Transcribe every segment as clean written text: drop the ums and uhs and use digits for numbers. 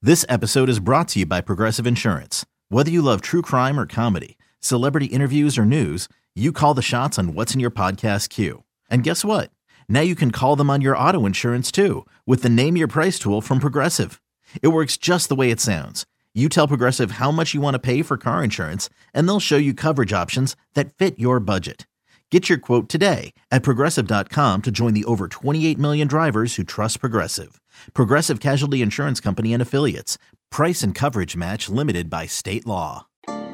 This episode is brought to you by Progressive Insurance. Whether you love true crime or comedy, celebrity interviews or news, you call the shots on what's in your podcast queue. And guess what? Now you can call them on your auto insurance too with the Name Your Price tool from Progressive. It works just the way it sounds. You tell Progressive how much you want to pay for car insurance, and they'll show you coverage options that fit your budget. Get your quote today at Progressive.com to join the over 28 million drivers who trust Progressive. Progressive Casualty Insurance Company and Affiliates. Price and coverage match limited by state law.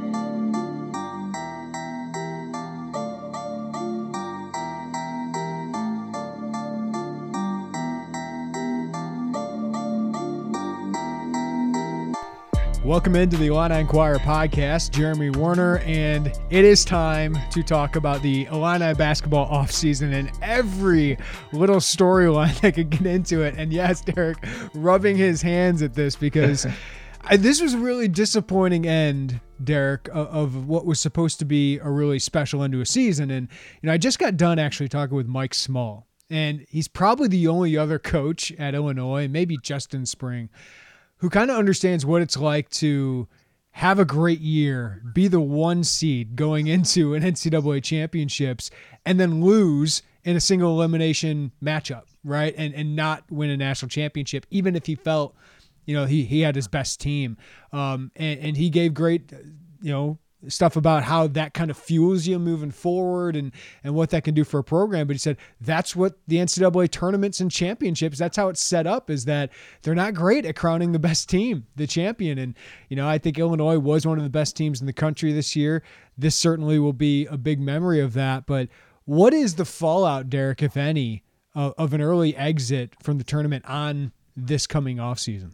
Welcome into the Illini Inquirer podcast. Jeremy Werner, and it is time to talk about the Illini basketball offseason and every little storyline that could get into it. And yes, Derek rubbing his hands at this because this was a really disappointing end, Derek, of what was supposed to be a really special end to a season. And, I just got done actually talking with Mike Small, and he's probably the only other coach at Illinois, maybe Justin Spring, who kind of understands what it's like to have a great year, be the 1 seed going into an NCAA championships, and then lose in a single elimination matchup, right? And not win a national championship, even if he felt, he had his best team. And he gave great, stuff about how that kind of fuels you moving forward and what that can do for a program. But he said that's what the NCAA tournaments and championships, that's how it's set up, is that they're not great at crowning the best team, the champion. And, I think Illinois was one of the best teams in the country this year. This certainly will be a big memory of that. But what is the fallout, Derek, if any, of an early exit from the tournament on this coming offseason?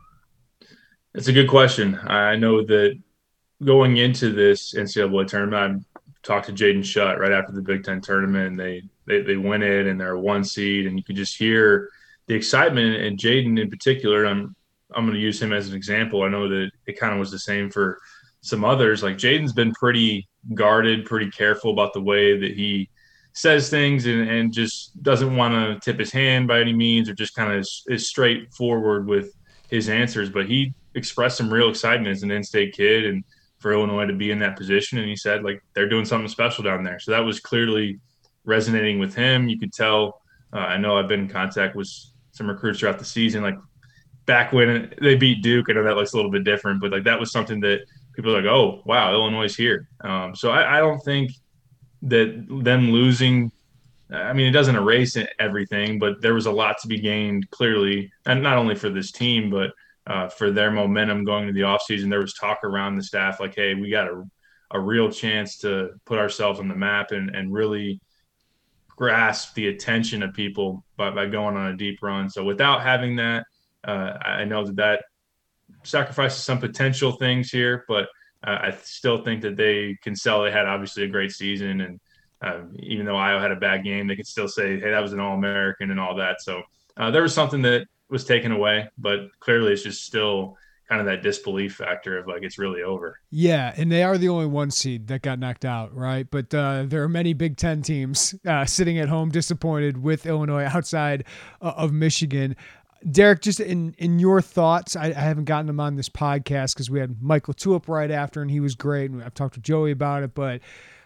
It's a good question. I know that going into this NCAA tournament, I talked to Jaden Shutt right after the Big Ten tournament, and they win it, and they're a 1 seed, and you could just hear the excitement. And Jaden in particular, I'm going to use him as an example. I know that it kind of was the same for some others. Like Jaden's been pretty guarded, pretty careful about the way that he says things, and just doesn't want to tip his hand by any means, or just kind of is straightforward with his answers. But he expressed some real excitement as an in-state kid, and for Illinois to be in that position. And he said, they're doing something special down there. So that was clearly resonating with him. You could tell. I know I've been in contact with some recruits throughout the season, back when they beat Duke. I know that looks a little bit different, but that was something that people are like, oh, wow, Illinois is here. So I don't think that them losing, it doesn't erase everything, but there was a lot to be gained clearly, and not only for this team, but for their momentum going into the offseason. There was talk around the staff hey, we got a real chance to put ourselves on the map and really grasp the attention of people by going on a deep run. So without having that, I know that sacrifices some potential things here, but I still think that they can sell. They had obviously a great season, and even though Iowa had a bad game, they could still say, hey, that was an All-American and all that. So there was something that was taken away, but clearly it's just still kind of that disbelief factor of it's really over. Yeah, and they are the only 1 seed that got knocked out, right? But there are many Big Ten teams sitting at home disappointed with Illinois outside of Michigan. Derek, just in your thoughts, I haven't gotten him on this podcast because we had Michael Tulip right after, and he was great, and I've talked to Joey about it, but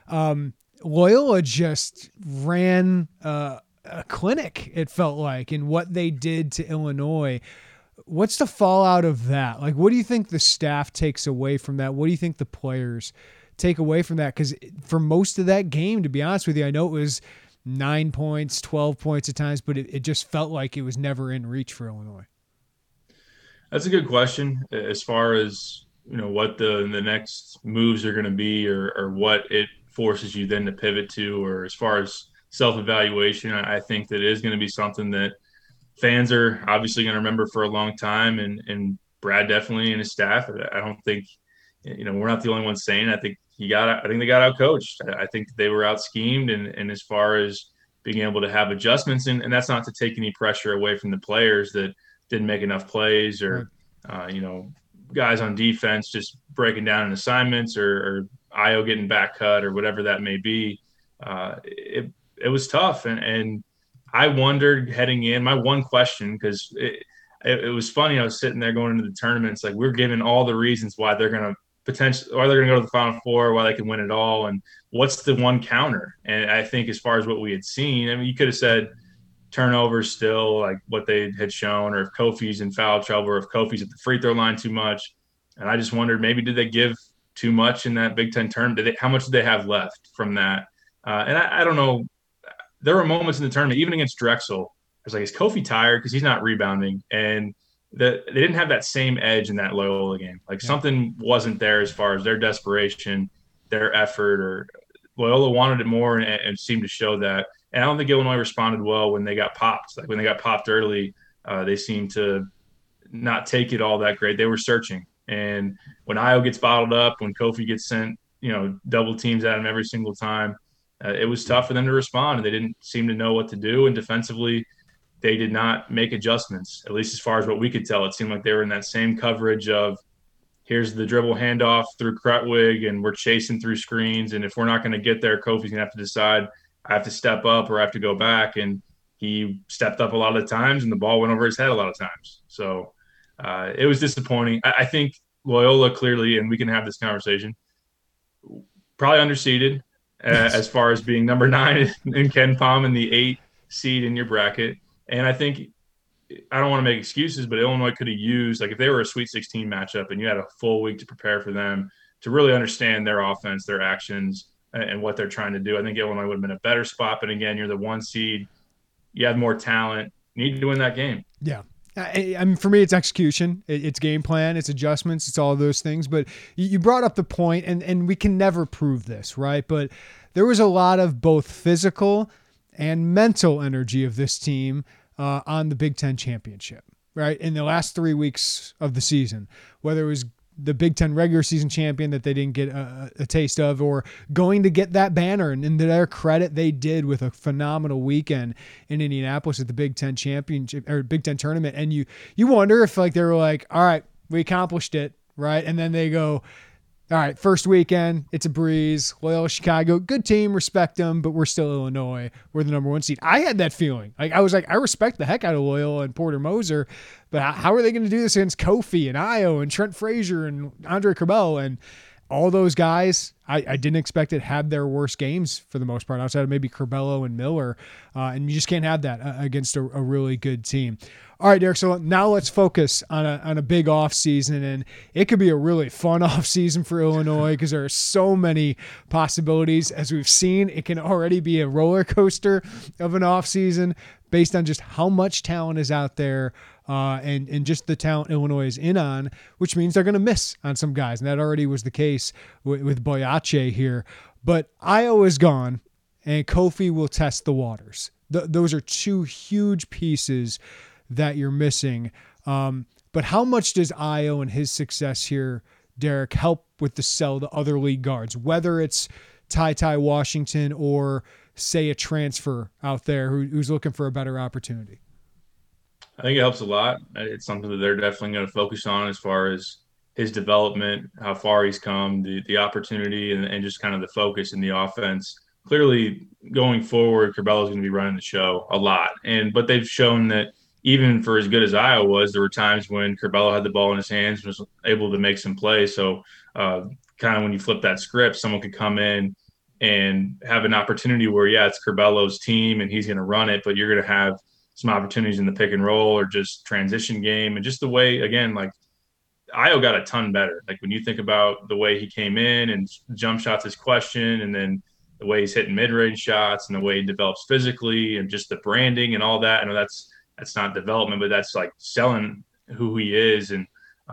Loyola just ran a clinic, it felt like, in what they did to Illinois. What's the fallout of that? What do you think the staff takes away from that? What do you think the players take away from that? Because for most of that game, to be honest with you, I know it was 9 points, 12 points at times, but it just felt like it was never in reach for Illinois. That's a good question. As far as, what the next moves are going to be, or what it forces you then to pivot to, or as far as self-evaluation, I think that it is going to be something that fans are obviously going to remember for a long time, and Brad definitely and his staff. I don't think, we're not the only ones saying it. I think they got out coached. I think they were out schemed, and as far as being able to have adjustments, and that's not to take any pressure away from the players that didn't make enough plays, or guys on defense just breaking down in assignments, or Io getting back cut, or whatever that may be. It was tough, and I wondered heading in. My one question, because it was funny. I was sitting there going into the tournament. It's like we're given all the reasons why they're going to why they're going to go to the Final Four, why they can win it all, and what's the one counter. And I think as far as what we had seen, I mean, you could have said turnovers still like what they had shown, or if Kofi's in foul trouble, or if Kofi's at the free throw line too much. And I just wondered, maybe did they give too much in that Big Ten tournament? How much did they have left from that? And I don't know. There were moments in the tournament, even against Drexel, I was like, is Kofi tired? Because he's not rebounding. And they didn't have that same edge in that Loyola game. Like something wasn't there as far as their desperation, their effort, or Loyola wanted it more and seemed to show that. And I don't think Illinois responded well when they got popped. Like when they got popped early, they seemed to not take it all that great. They were searching. And when Io gets bottled up, when Kofi gets sent, double teams at him every single time, it was tough for them to respond. And they didn't seem to know what to do. And defensively, they did not make adjustments, at least as far as what we could tell. It seemed like they were in that same coverage of here's the dribble handoff through Krutwig, and we're chasing through screens. And if we're not going to get there, Kofi's going to have to decide I have to step up or I have to go back. And he stepped up a lot of times, and the ball went over his head a lot of times. So it was disappointing. I think Loyola clearly, and we can have this conversation, probably underseeded as far as being number 9 in KenPom and the 8 seed in your bracket. And I think I don't want to make excuses, but Illinois could have used, like if they were a Sweet 16 matchup and you had a full week to prepare for them, to really understand their offense, their actions, and what they're trying to do. I think Illinois would have been a better spot. But again, you're the 1 seed. You have more talent. You need to win that game. Yeah. I mean, for me, it's execution. It's game plan. It's adjustments. It's all those things. But you brought up the point, and we can never prove this, right? But there was a lot of both physical and mental energy of this team on the Big Ten championship, right? In the last 3 weeks of the season, whether it was the Big Ten regular season champion that they didn't get a taste of, or going to get that banner. And to their credit, they did with a phenomenal weekend in Indianapolis at the Big Ten championship or Big Ten tournament. And you wonder if like they were like, all right, we accomplished it, right? And then they go, all right, first weekend, it's a breeze. Loyola Chicago, good team, respect them, but we're still Illinois. We're the number 1 seed. I had that feeling. Like I was like, I respect the heck out of Loyola and Porter Moser, but how are they going to do this against Kofi and Io and Trent Frazier and Andre Curbelo and all those guys? I didn't expect it had their worst games for the most part, outside of maybe Curbelo and Miller, and you just can't have that against a really good team. All right, Derek, so now let's focus on a big offseason, and it could be a really fun offseason for Illinois because there are so many possibilities. As we've seen, it can already be a roller coaster of an offseason based on just how much talent is out there and just the talent Illinois is in on, which means they're going to miss on some guys, and that already was the case with Boyace here. But Io is gone, and Kofi will test the waters. Those are 2 huge pieces that you're missing. But how much does Io and his success here, Derek, help with the sell to other league guards, whether it's Ty Washington or say a transfer out there who's looking for a better opportunity? I think it helps a lot. It's something that they're definitely going to focus on as far as his development, how far he's come, the opportunity, and just kind of the focus in the offense. Clearly, going forward, Curbelo's going to be running the show a lot. But they've shown that even for as good as Io was, there were times when Curbelo had the ball in his hands and was able to make some plays. So kind of when you flip that script, someone could come in and have an opportunity where, yeah, it's Curbelo's team and he's going to run it, but you're going to have some opportunities in the pick and roll or just transition game. And just the way, again, like Io got a ton better. Like when you think about the way he came in and jump shots is question, and then the way he's hitting mid-range shots and the way he develops physically and just the branding and all that. I know that's not development, but that's like selling who he is. And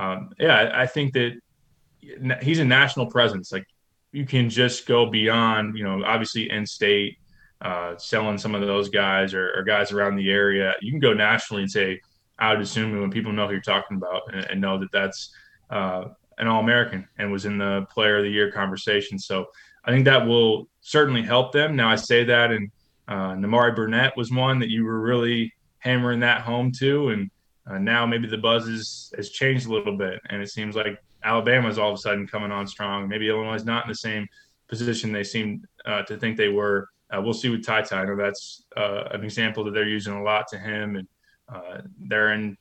I think that he's a national presence. Like you can just go beyond, obviously in-state, selling some of those guys or guys around the area. You can go nationally and say, I would assume when people know who you're talking about and know that that's an All-American and was in the Player of the Year conversation. So I think that will certainly help them. Now I say that, and Nimari Burnett was one that you were really hammering that home too. And now maybe the buzz has changed a little bit, and it seems like Alabama's all of a sudden coming on strong. Maybe Illinois is not in the same position they seem to think they were. We'll see with Ty. I know that's an example that they're using a lot to him, and they're in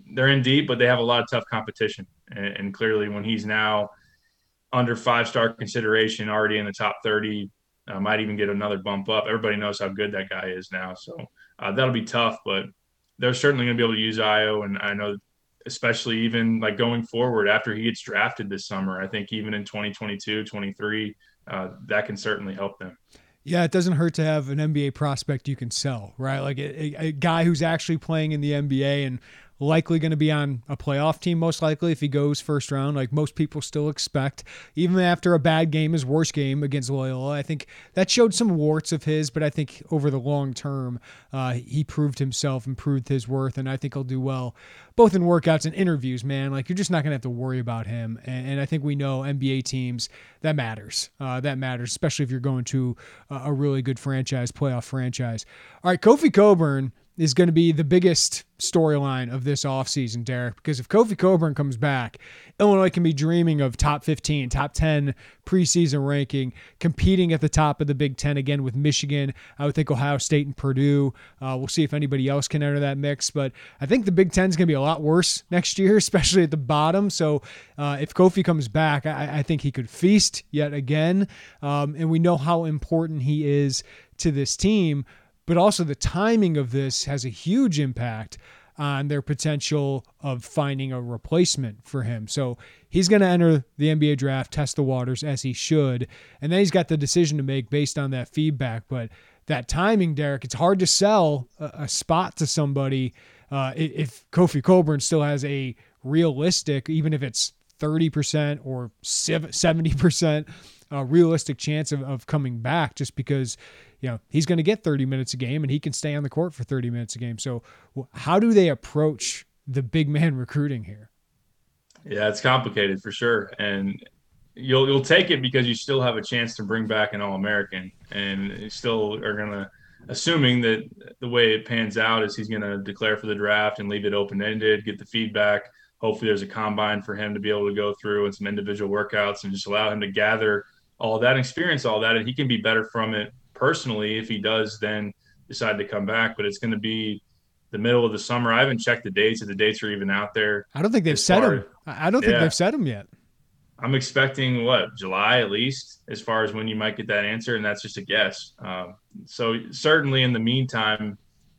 they're in deep, but they have a lot of tough competition. And clearly, when he's now under 5-star consideration, already in the top 30, might even get another bump up. Everybody knows how good that guy is now, so that'll be tough. But they're certainly going to be able to use Ayo, and I know, especially even like going forward after he gets drafted this summer, I think even in 2022, 23, that can certainly help them. Yeah, it doesn't hurt to have an NBA prospect you can sell, right? Like a guy who's actually playing in the NBA and likely going to be on a playoff team, most likely, if he goes first round, like most people still expect, even after a bad game, his worst game against Loyola. I think that showed some warts of his, but I think over the long term, he proved himself and proved his worth, and I think he'll do well, both in workouts and interviews, man. Like, you're just not going to have to worry about him, and I think we know NBA teams, that matters. That matters, especially if you're going to a really good franchise, playoff franchise. All right, Kofi Cockburn is going to be the biggest storyline of this offseason, Derek, because if Kofi Cockburn comes back, Illinois can be dreaming of top 15, top 10 preseason ranking, competing at the top of the Big Ten again with Michigan. I would think Ohio State and Purdue. We'll see if anybody else can enter that mix, but I think the Big Ten is going to be a lot worse next year, especially at the bottom. So if Kofi comes back, I think he could feast yet again, and we know how important he is to this team. But also the timing of this has a huge impact on their potential of finding a replacement for him. So he's going to enter the NBA draft, test the waters as he should, and then he's got the decision to make based on that feedback. But that timing, Derek, it's hard to sell a spot to somebody if Kofi Cockburn still has a realistic, even if it's 30% or 70% realistic chance of coming back, just because he's going to get 30 minutes a game and he can stay on the court for 30 minutes a game. So how do they approach the big man recruiting here? Yeah, it's complicated for sure. And you'll take it because you still have a chance to bring back an All-American, and you still are going to, assuming that the way it pans out is he's going to declare for the draft and leave it open-ended, get the feedback. Hopefully there's a combine for him to be able to go through and some individual workouts and just allow him to gather all that, experience all that, and he can be better from it personally if he does then decide to come back. But it's going to be the middle of the summer. I haven't checked the dates, if the dates are even out there. I don't think they've set them. I don't think they've set them yet. I'm expecting July at least, as far as when you might get that answer, and that's just a guess. So certainly in the meantime,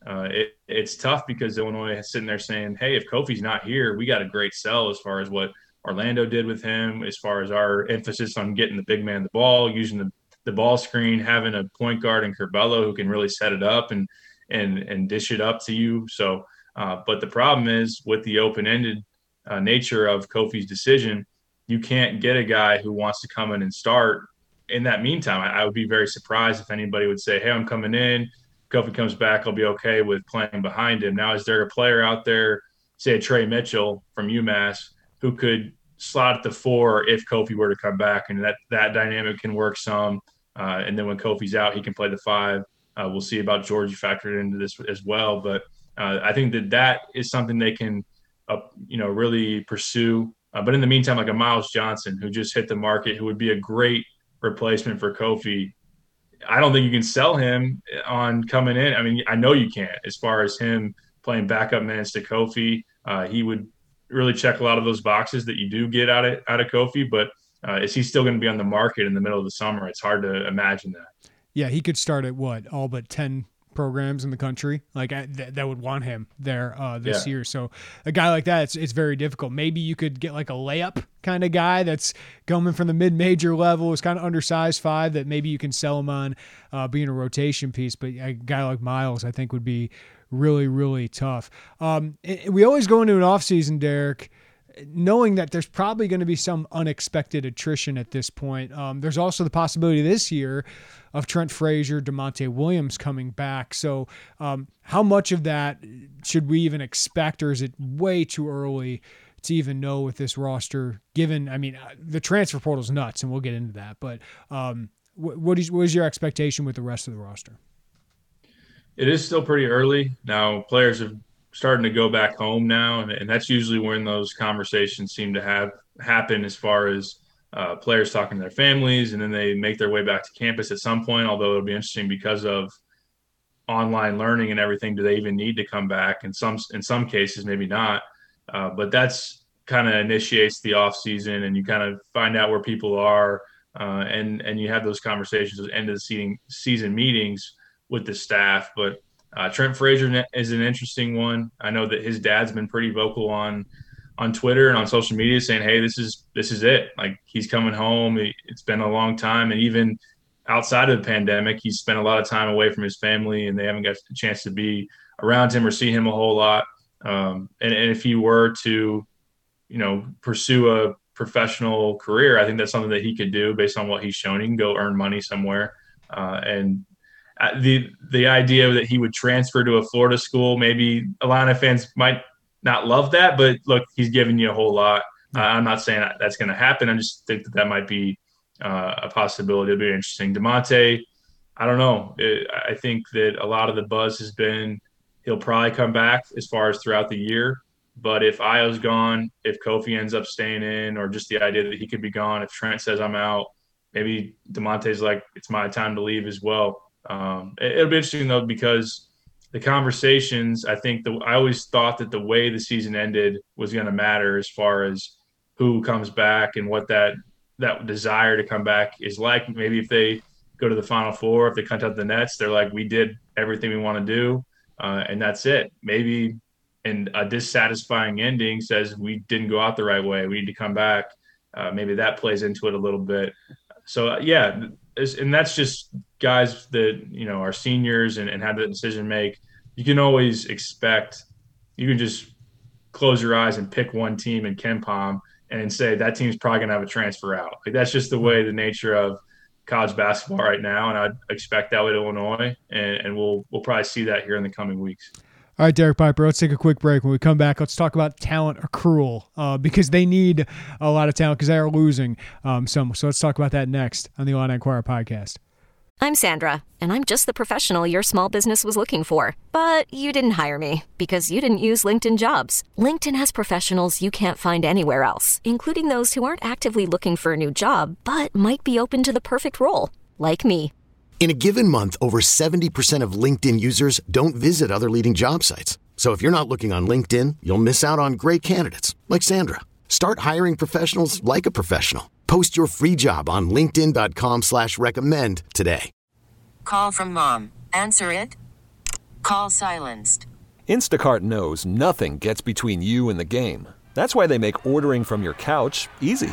it's tough because Illinois is sitting there saying, hey, if Kofi's not here, we got a great sell as far as what Orlando did with him, as far as our emphasis on getting the big man the ball, using the ball screen, having a point guard in Curbelo who can really set it up and dish it up to you. So, but the problem is with the open-ended nature of Kofi's decision, you can't get a guy who wants to come in and start. In that meantime, I would be very surprised if anybody would say, hey, I'm coming in. Kofi comes back, I'll be okay with playing behind him. Now, is there a player out there, say a Trey Mitchell from UMass, who could slot at the 4 if Kofi were to come back? And that dynamic can work some. And then when Kofi's out, he can play the 5. We'll see about Georgie factored into this as well. But I think that is something they can, really pursue. But in the meantime, like a Miles Johnson, who just hit the market, who would be a great replacement for Kofi, I don't think you can sell him on coming in. I mean, I know you can't. As far as him playing backup minutes to Kofi, he would really check a lot of those boxes that you do get out of Kofi. But is he still going to be on the market in the middle of the summer? It's hard to imagine that. Yeah, he could start at all but 10 programs in the country like that would want him there this year. So a guy like that, it's very difficult. Maybe you could get like a layup kind of guy that's coming from the mid-major level, is kind of undersized 5 that maybe you can sell him on being a rotation piece. But a guy like Miles, I think, would be really, really tough. We always go into an offseason, Derek, knowing that there's probably going to be some unexpected attrition at this point. There's also the possibility this year of Trent Frazier, DeMonte Williams coming back. So how much of that should we even expect, or is it way too early to even know with this roster, given, the transfer portal is nuts, and we'll get into that. But what is your expectation with the rest of the roster? It is still pretty early. Now, players have starting to go back home now, and that's usually when those conversations seem to happen as far as players talking to their families, and then they make their way back to campus at some point, although it'll be interesting because of online learning and everything. Do they even need to come back? In some cases, maybe not. But that's kind of initiates the off season, and you kind of find out where people are, and you have those conversations at the end of the season meetings with the staff. But Trent Frazier is an interesting one. I know that his dad's been pretty vocal on Twitter and on social media saying, "Hey, this is it. Like, he's coming home. It's been a long time, and even outside of the pandemic, he's spent a lot of time away from his family, and they haven't got a chance to be around him or see him a whole lot. And if he were to, pursue a professional career, I think that's something that he could do based on what he's shown. He can go earn money somewhere, and the idea that he would transfer to a Florida school, maybe Illini fans might not love that, but look, he's giving you a whole lot. I'm not saying that's going to happen. I just think that might be a possibility. It'll be interesting. Demonte, I don't know. I think that a lot of the buzz has been he'll probably come back as far as throughout the year. But if Ayo's gone, if Kofi ends up staying in, or just the idea that he could be gone, if Trent says I'm out, maybe Demonte's like, it's my time to leave as well. It'll be interesting, though, because the conversations, I always thought that the way the season ended was going to matter as far as who comes back and what that desire to come back is like. Maybe if they go to the Final Four, if they cut out the Nets, they're like, we did everything we want to do, and that's it. Maybe and a dissatisfying ending says we didn't go out the right way. We need to come back. Maybe that plays into it a little bit. So, and that's just guys that, are seniors and have the decision make. You can always expect – you can just close your eyes and pick one team in KenPom and say that team's probably going to have a transfer out. Like, that's just the way, the nature of college basketball right now, and I'd expect that with Illinois, and we'll probably see that here in the coming weeks. All right, Derek Piper, let's take a quick break. When we come back, let's talk about talent accrual because they need a lot of talent because they are losing some. So let's talk about that next on the Illini Inquirer podcast. I'm Sandra, and I'm just the professional your small business was looking for. But you didn't hire me because you didn't use LinkedIn Jobs. LinkedIn has professionals you can't find anywhere else, including those who aren't actively looking for a new job but might be open to the perfect role, like me. In a given month, over 70% of LinkedIn users don't visit other leading job sites. So if you're not looking on LinkedIn, you'll miss out on great candidates like Sandra. Start hiring professionals like a professional. Post your free job on linkedin.com/recommend today. Call from mom. Answer it. Call silenced. Instacart knows nothing gets between you and the game. That's why they make ordering from your couch easy.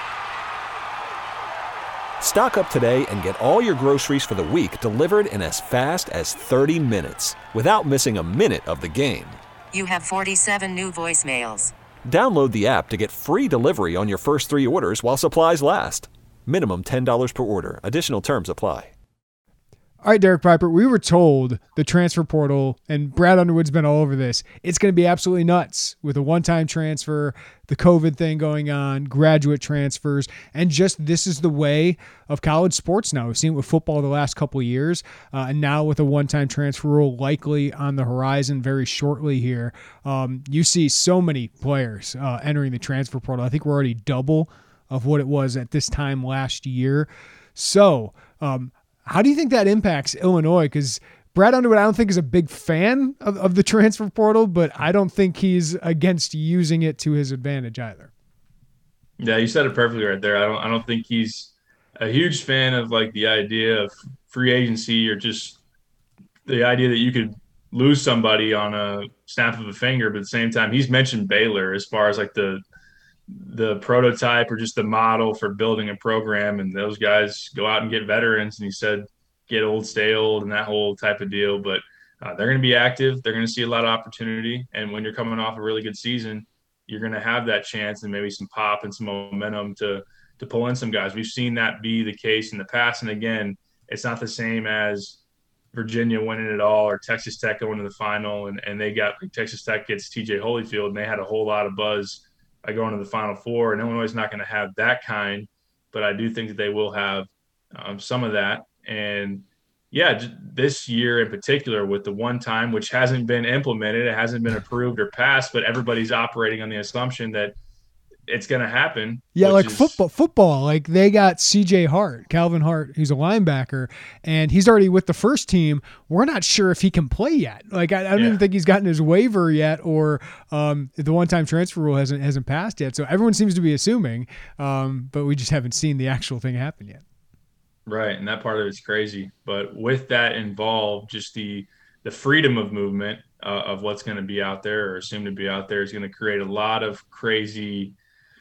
Stock up today and get all your groceries for the week delivered in as fast as 30 minutes without missing a minute of the game. You have 47 new voicemails. Download the app to get free delivery on your first 3 orders while supplies last. Minimum $10 per order. Additional terms apply. All right, Derek Piper, we were told the transfer portal, and Brad Underwood's been all over this, it's going to be absolutely nuts with a one-time transfer, the COVID thing going on, graduate transfers, and just this is the way of college sports now. We've seen it with football the last couple of years, and now with a one-time transfer rule likely on the horizon very shortly here. You see so many players entering the transfer portal. I think we're already double of what it was at this time last year. So, how do you think that impacts Illinois? Because Brad Underwood, I don't think is a big fan of the transfer portal, but I don't think he's against using it to his advantage either. Yeah, you said it perfectly right there. I don't think he's a huge fan of like the idea of free agency or just the idea that you could lose somebody on a snap of a finger. But at the same time, he's mentioned Baylor as far as like the prototype or just the model for building a program, and those guys go out and get veterans, and he said get old, stay old, and that whole type of deal. But they're going to be active. They're going to see a lot of opportunity, and when you're coming off a really good season, you're going to have that chance and maybe some pop and some momentum to pull in some guys. We've seen that be the case in the past, and again, it's not the same as Virginia winning it all or Texas Tech going to the final, and they got like, Texas Tech gets TJ Holyfield, and they had a whole lot of buzz going to the Final Four, and Illinois is not going to have that kind, but I do think that they will have some of that. And yeah, this year in particular with the one time, which hasn't been implemented, it hasn't been approved or passed, but everybody's operating on the assumption that it's going to happen. Yeah, like football. Like they got CJ Hart, Calvin Hart, who's a linebacker, and he's already with the first team. We're not sure if he can play yet. Like I don't even think he's gotten his waiver yet, or the one-time transfer rule hasn't passed yet. So everyone seems to be assuming, but we just haven't seen the actual thing happen yet. Right, and that part of it's crazy. But with that involved, just the freedom of movement of what's going to be out there or assumed to be out there is going to create a lot of crazy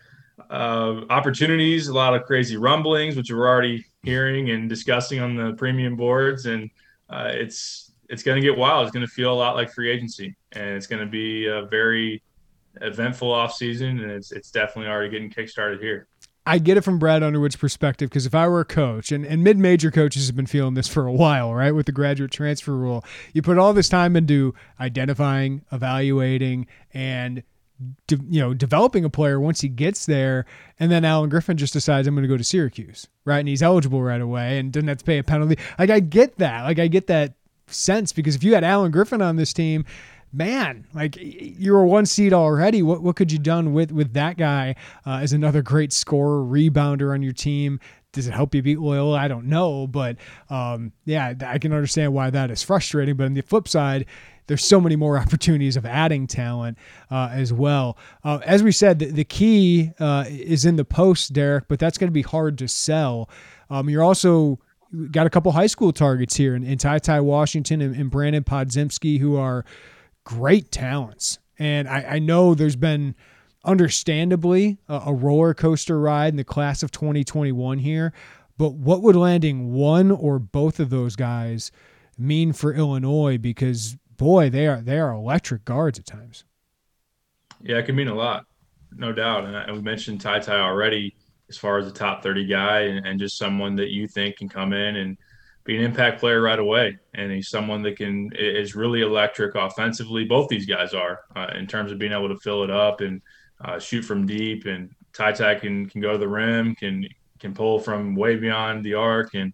opportunities, a lot of crazy rumblings, which we're already hearing and discussing on the premium boards. And it's going to get wild. It's going to feel a lot like free agency, and it's going to be a very eventful offseason, and it's definitely already getting kickstarted here. I get it from Brad Underwood's perspective, because if I were a coach, and mid-major coaches have been feeling this for a while, right, with the graduate transfer rule, you put all this time into identifying, evaluating, and developing a player once he gets there, and then Alan Griffin just decides I'm going to go to Syracuse, right, and he's eligible right away and doesn't have to pay a penalty. Like I get that. Like I get that sense, because if you had Alan Griffin on this team, man, like you're a 1 seed already. What could you done with that guy as another great scorer, rebounder on your team? Does it help you beat Loyola? I don't know, but yeah, I can understand why that is frustrating. But on the flip side, there's so many more opportunities of adding talent as well. As we said, the key is in the post, Derek, but that's going to be hard to sell. You're also got a couple high school targets here in Ty Washington and Brandon Podziemski, who are great talents. And I know there's been understandably a roller coaster ride in the class of 2021 here, but what would landing one or both of those guys mean for Illinois? Because boy, they are electric guards at times. Yeah, it can mean a lot, no doubt. And we mentioned Ty already as far as a top 30 guy and just someone that you think can come in and be an impact player right away. And he's someone that is really electric offensively. Both these guys are in terms of being able to fill it up and shoot from deep. And Ty can go to the rim, can pull from way beyond the arc. And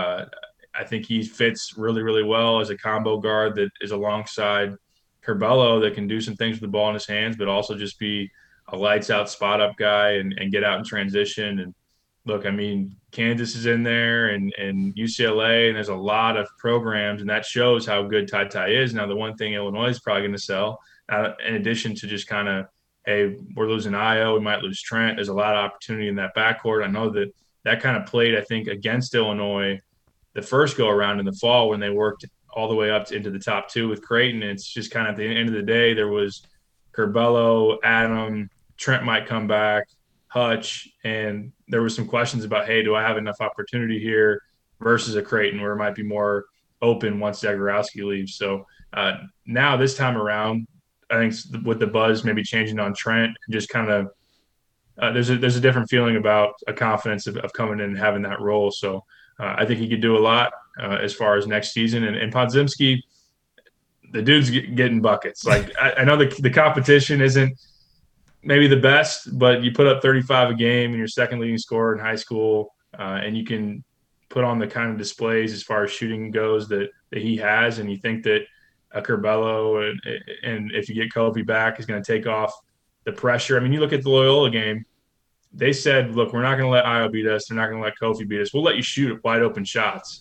I think he fits really, really well as a combo guard that is alongside Curbelo that can do some things with the ball in his hands, but also just be a lights out spot up guy and get out in transition. And look, I mean, Kansas is in there and UCLA, and there's a lot of programs, and that shows how good Ty is. Now, the one thing Illinois is probably going to sell, in addition to just kind of, hey, we're losing Io, we might lose Trent. There's a lot of opportunity in that backcourt. I know that kind of played, I think, against Illinois the first go around in the fall when they worked all the way up into the top two with Creighton. It's just kind of at the end of the day, there was Curbelo, Adam, Trent might come back, Hutch, and there was some questions about, hey, do I have enough opportunity here versus a Creighton where it might be more open once Zagorowski leaves. So now this time around, I think with the buzz maybe changing on Trent, just kind of there's a different feeling about a confidence of coming in and having that role. So I think he could do a lot as far as next season. And Podziemski, the dude's getting buckets. Like I know the competition isn't maybe the best, but you put up 35 a game and you're second leading scorer in high school, and you can put on the kind of displays as far as shooting goes that he has, and you think that a Curbelo and if you get Kofi back is going to take off the pressure. I mean, you look at the Loyola game, they said, look, we're not going to let Io beat us. They're not going to let Kofi beat us. We'll let you shoot wide open shots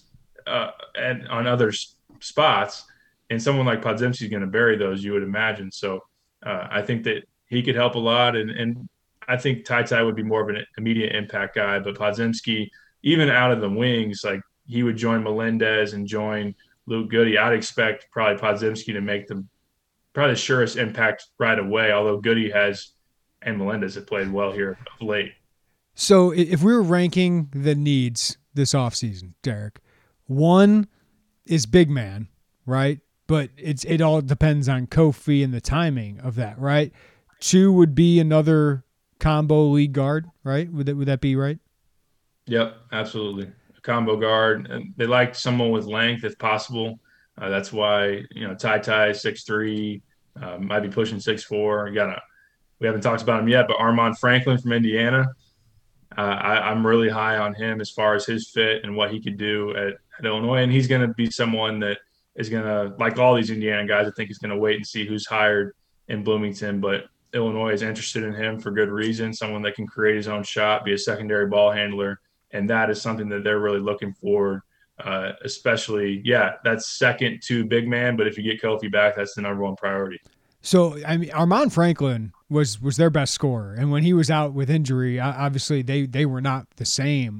and on other spots. And someone like Podziemski is going to bury those, you would imagine. So I think that he could help a lot. And I think Ty would be more of an immediate impact guy. But Podziemski, even out of the wings, like he would join Melendez and join Luke Goody. I'd expect probably Podziemski to make probably the surest impact right away, although Goody and Melendez have played well here of late. So if we were ranking the needs this offseason, Derek, one is big man, right? But it all depends on Kofi and the timing of that, right? Two would be another combo lead guard, right? Would that be right? Yep, absolutely. A combo guard. And they like someone with length if possible. That's why, Ty 6'3", might be pushing 6'4". We haven't talked about him yet, but Armand Franklin from Indiana, I'm really high on him as far as his fit and what he could do at Illinois. And he's going to be someone that is going to, like all these Indiana guys, I think he's going to wait and see who's hired in Bloomington. But Illinois is interested in him for good reason, someone that can create his own shot, be a secondary ball handler. And that is something that they're really looking for, especially, that's second to big man. But if you get Kofi back, that's the number one priority. So, I mean, Armaan Franklin was their best scorer. And when he was out with injury, obviously they were not the same.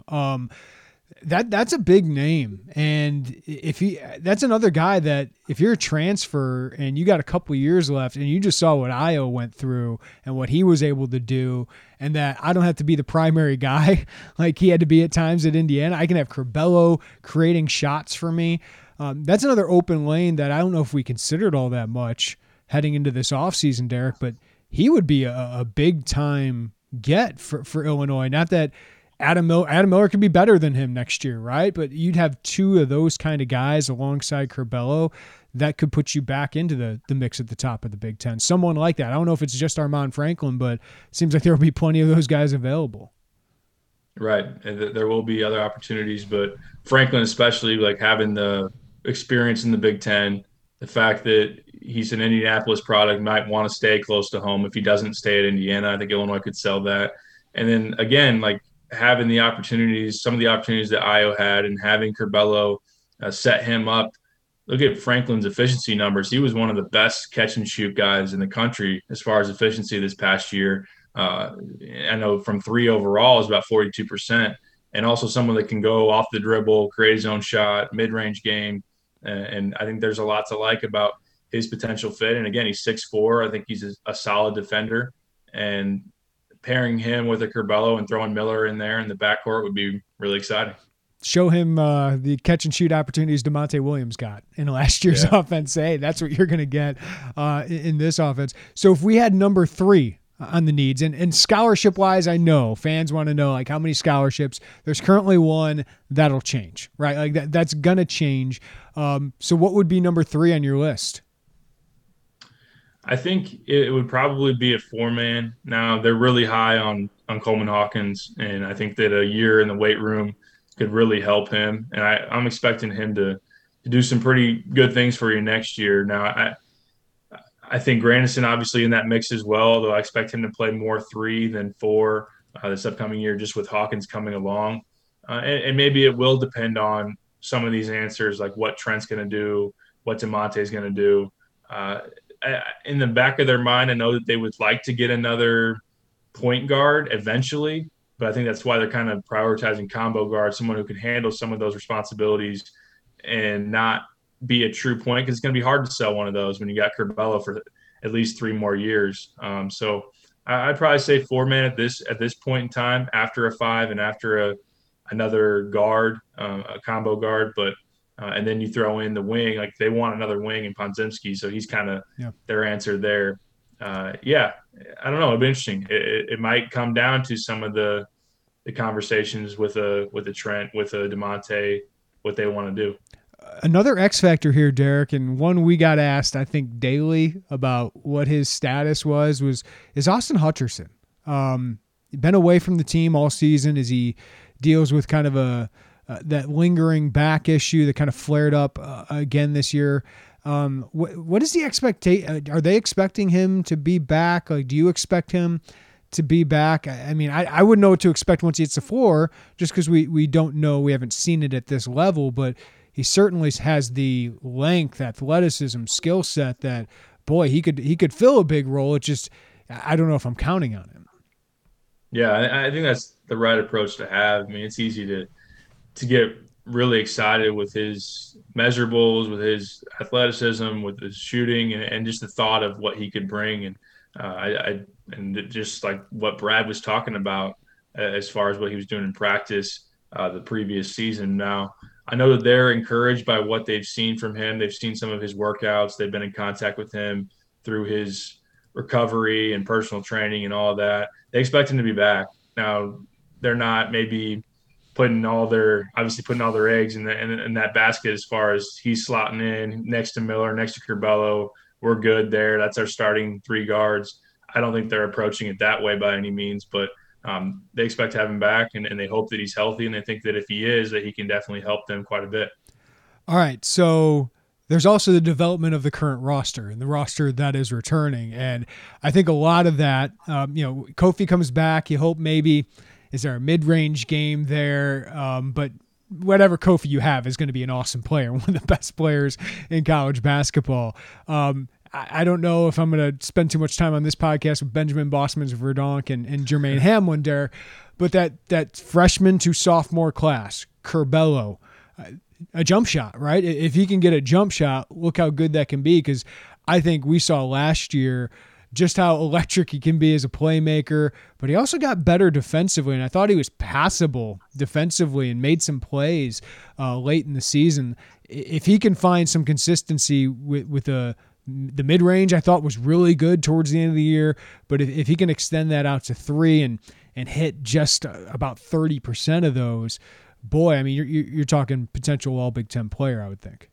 That's a big name. And that's another guy that if you're a transfer and you got a couple years left and you just saw what Ayo went through and what he was able to do, and that I don't have to be the primary guy like he had to be at times at Indiana. I can have Curbelo creating shots for me. That's another open lane that I don't know if we considered all that much heading into this offseason, Derek, but he would be a big time get for Illinois. Not that Adam Miller could be better than him next year, right? But you'd have two of those kind of guys alongside Curbelo that could put you back into the mix at the top of the Big Ten. Someone like that. I don't know if it's just Armaan Franklin, but it seems like there will be plenty of those guys available. Right. And there will be other opportunities, but Franklin, especially like having the experience in the Big Ten, the fact that he's an Indianapolis product, might want to stay close to home. If he doesn't stay at Indiana, I think Illinois could sell that. And then again, like having the opportunities, some of the opportunities that Ayo had, and having Curbelo set him up. Look at Franklin's efficiency numbers. He was one of the best catch and shoot guys in the country as far as efficiency this past year. I know from three overall is about 42%, and also someone that can go off the dribble, create his own shot, mid-range game. And I think there's a lot to like about his potential fit. And again, he's 6'4". I think he's a solid defender, and pairing him with a Curbelo and throwing Miller in there in the backcourt would be really exciting. Show him the catch and shoot opportunities DeMonte Williams got in last year's offense. Hey, that's what you're going to get in this offense. So if we had number 3 on the needs, and scholarship wise, I know fans want to know like how many scholarships. There's currently one. That'll change, right? Like that's going to change. So what would be number 3 on your list? I think it would probably be a 4-man. Now they're really high on Coleman Hawkins, and I think that a year in the weight room could really help him. And I'm expecting him to do some pretty good things for you next year. Now I think Grandison obviously in that mix as well, although I expect him to play more 3 than 4 this upcoming year, just with Hawkins coming along. And maybe it will depend on some of these answers, like what Trent's going to do, what DeMonte is going to do. In the back of their mind, I know that they would like to get another point guard eventually, but I think that's why they're kind of prioritizing combo guard, someone who can handle some of those responsibilities and not be a true point, because it's going to be hard to sell one of those when you got Curbelo for at least 3 more years. So I'd probably say 4-man at this point in time, after a 5 and after another guard, a combo guard, but and then you throw in the wing, like they want another wing in Podziemski, so he's kind of their answer there. I don't know. It'd be interesting. It might come down to some of the conversations with a Trent, with a DeMonte, what they want to do. Another X factor here, Derek, and one we got asked, I think, daily about what his status is Austin Hutcherson. Been away from the team all season as he deals with kind of that lingering back issue that kind of flared up again this year. What is the expectation? Are they expecting him to be back? Like, do you expect him to be back? I mean, I wouldn't know what to expect once he hits the floor, just because we don't know. We haven't seen it at this level, but he certainly has the length, athleticism, skill set that, boy, he could fill a big role. It's just, I don't know if I'm counting on him. Yeah, I think that's the right approach to have. I mean, it's easy to get really excited with his measurables, with his athleticism, with his shooting, and just the thought of what he could bring. And just like what Brad was talking about as far as what he was doing in practice the previous season. Now, I know that they're encouraged by what they've seen from him. They've seen some of his workouts. They've been in contact with him through his recovery and personal training and all of that. They expect him to be back. Now, they're not maybe putting all their eggs in that basket as far as he's slotting in next to Miller, next to Curbelo. We're good there. That's our starting 3 guards. I don't think they're approaching it that way by any means, but they expect to have him back, and they hope that he's healthy, and they think that if he is, that he can definitely help them quite a bit. All right, so There's also the development of the current roster and the roster that is returning. And I think a lot of that, Kofi comes back. You hope maybe, is there a mid-range game there? But whatever Kofi you have is going to be an awesome player, one of the best players in college basketball. I don't know if I'm going to spend too much time on this podcast with Benjamin Bosmans-Verdonk and Jermaine Hamlin there, but that freshman to sophomore class, Curbelo, a jump shot, right? If he can get a jump shot, look how good that can be, because I think we saw last year just how electric he can be as a playmaker, but he also got better defensively, and I thought he was passable defensively and made some plays late in the season. If he can find some consistency with the mid-range, I thought was really good towards the end of the year, but if he can extend that out to 3 and hit just about 30% of those, boy, I mean, you're talking potential all Big Ten player, I would think.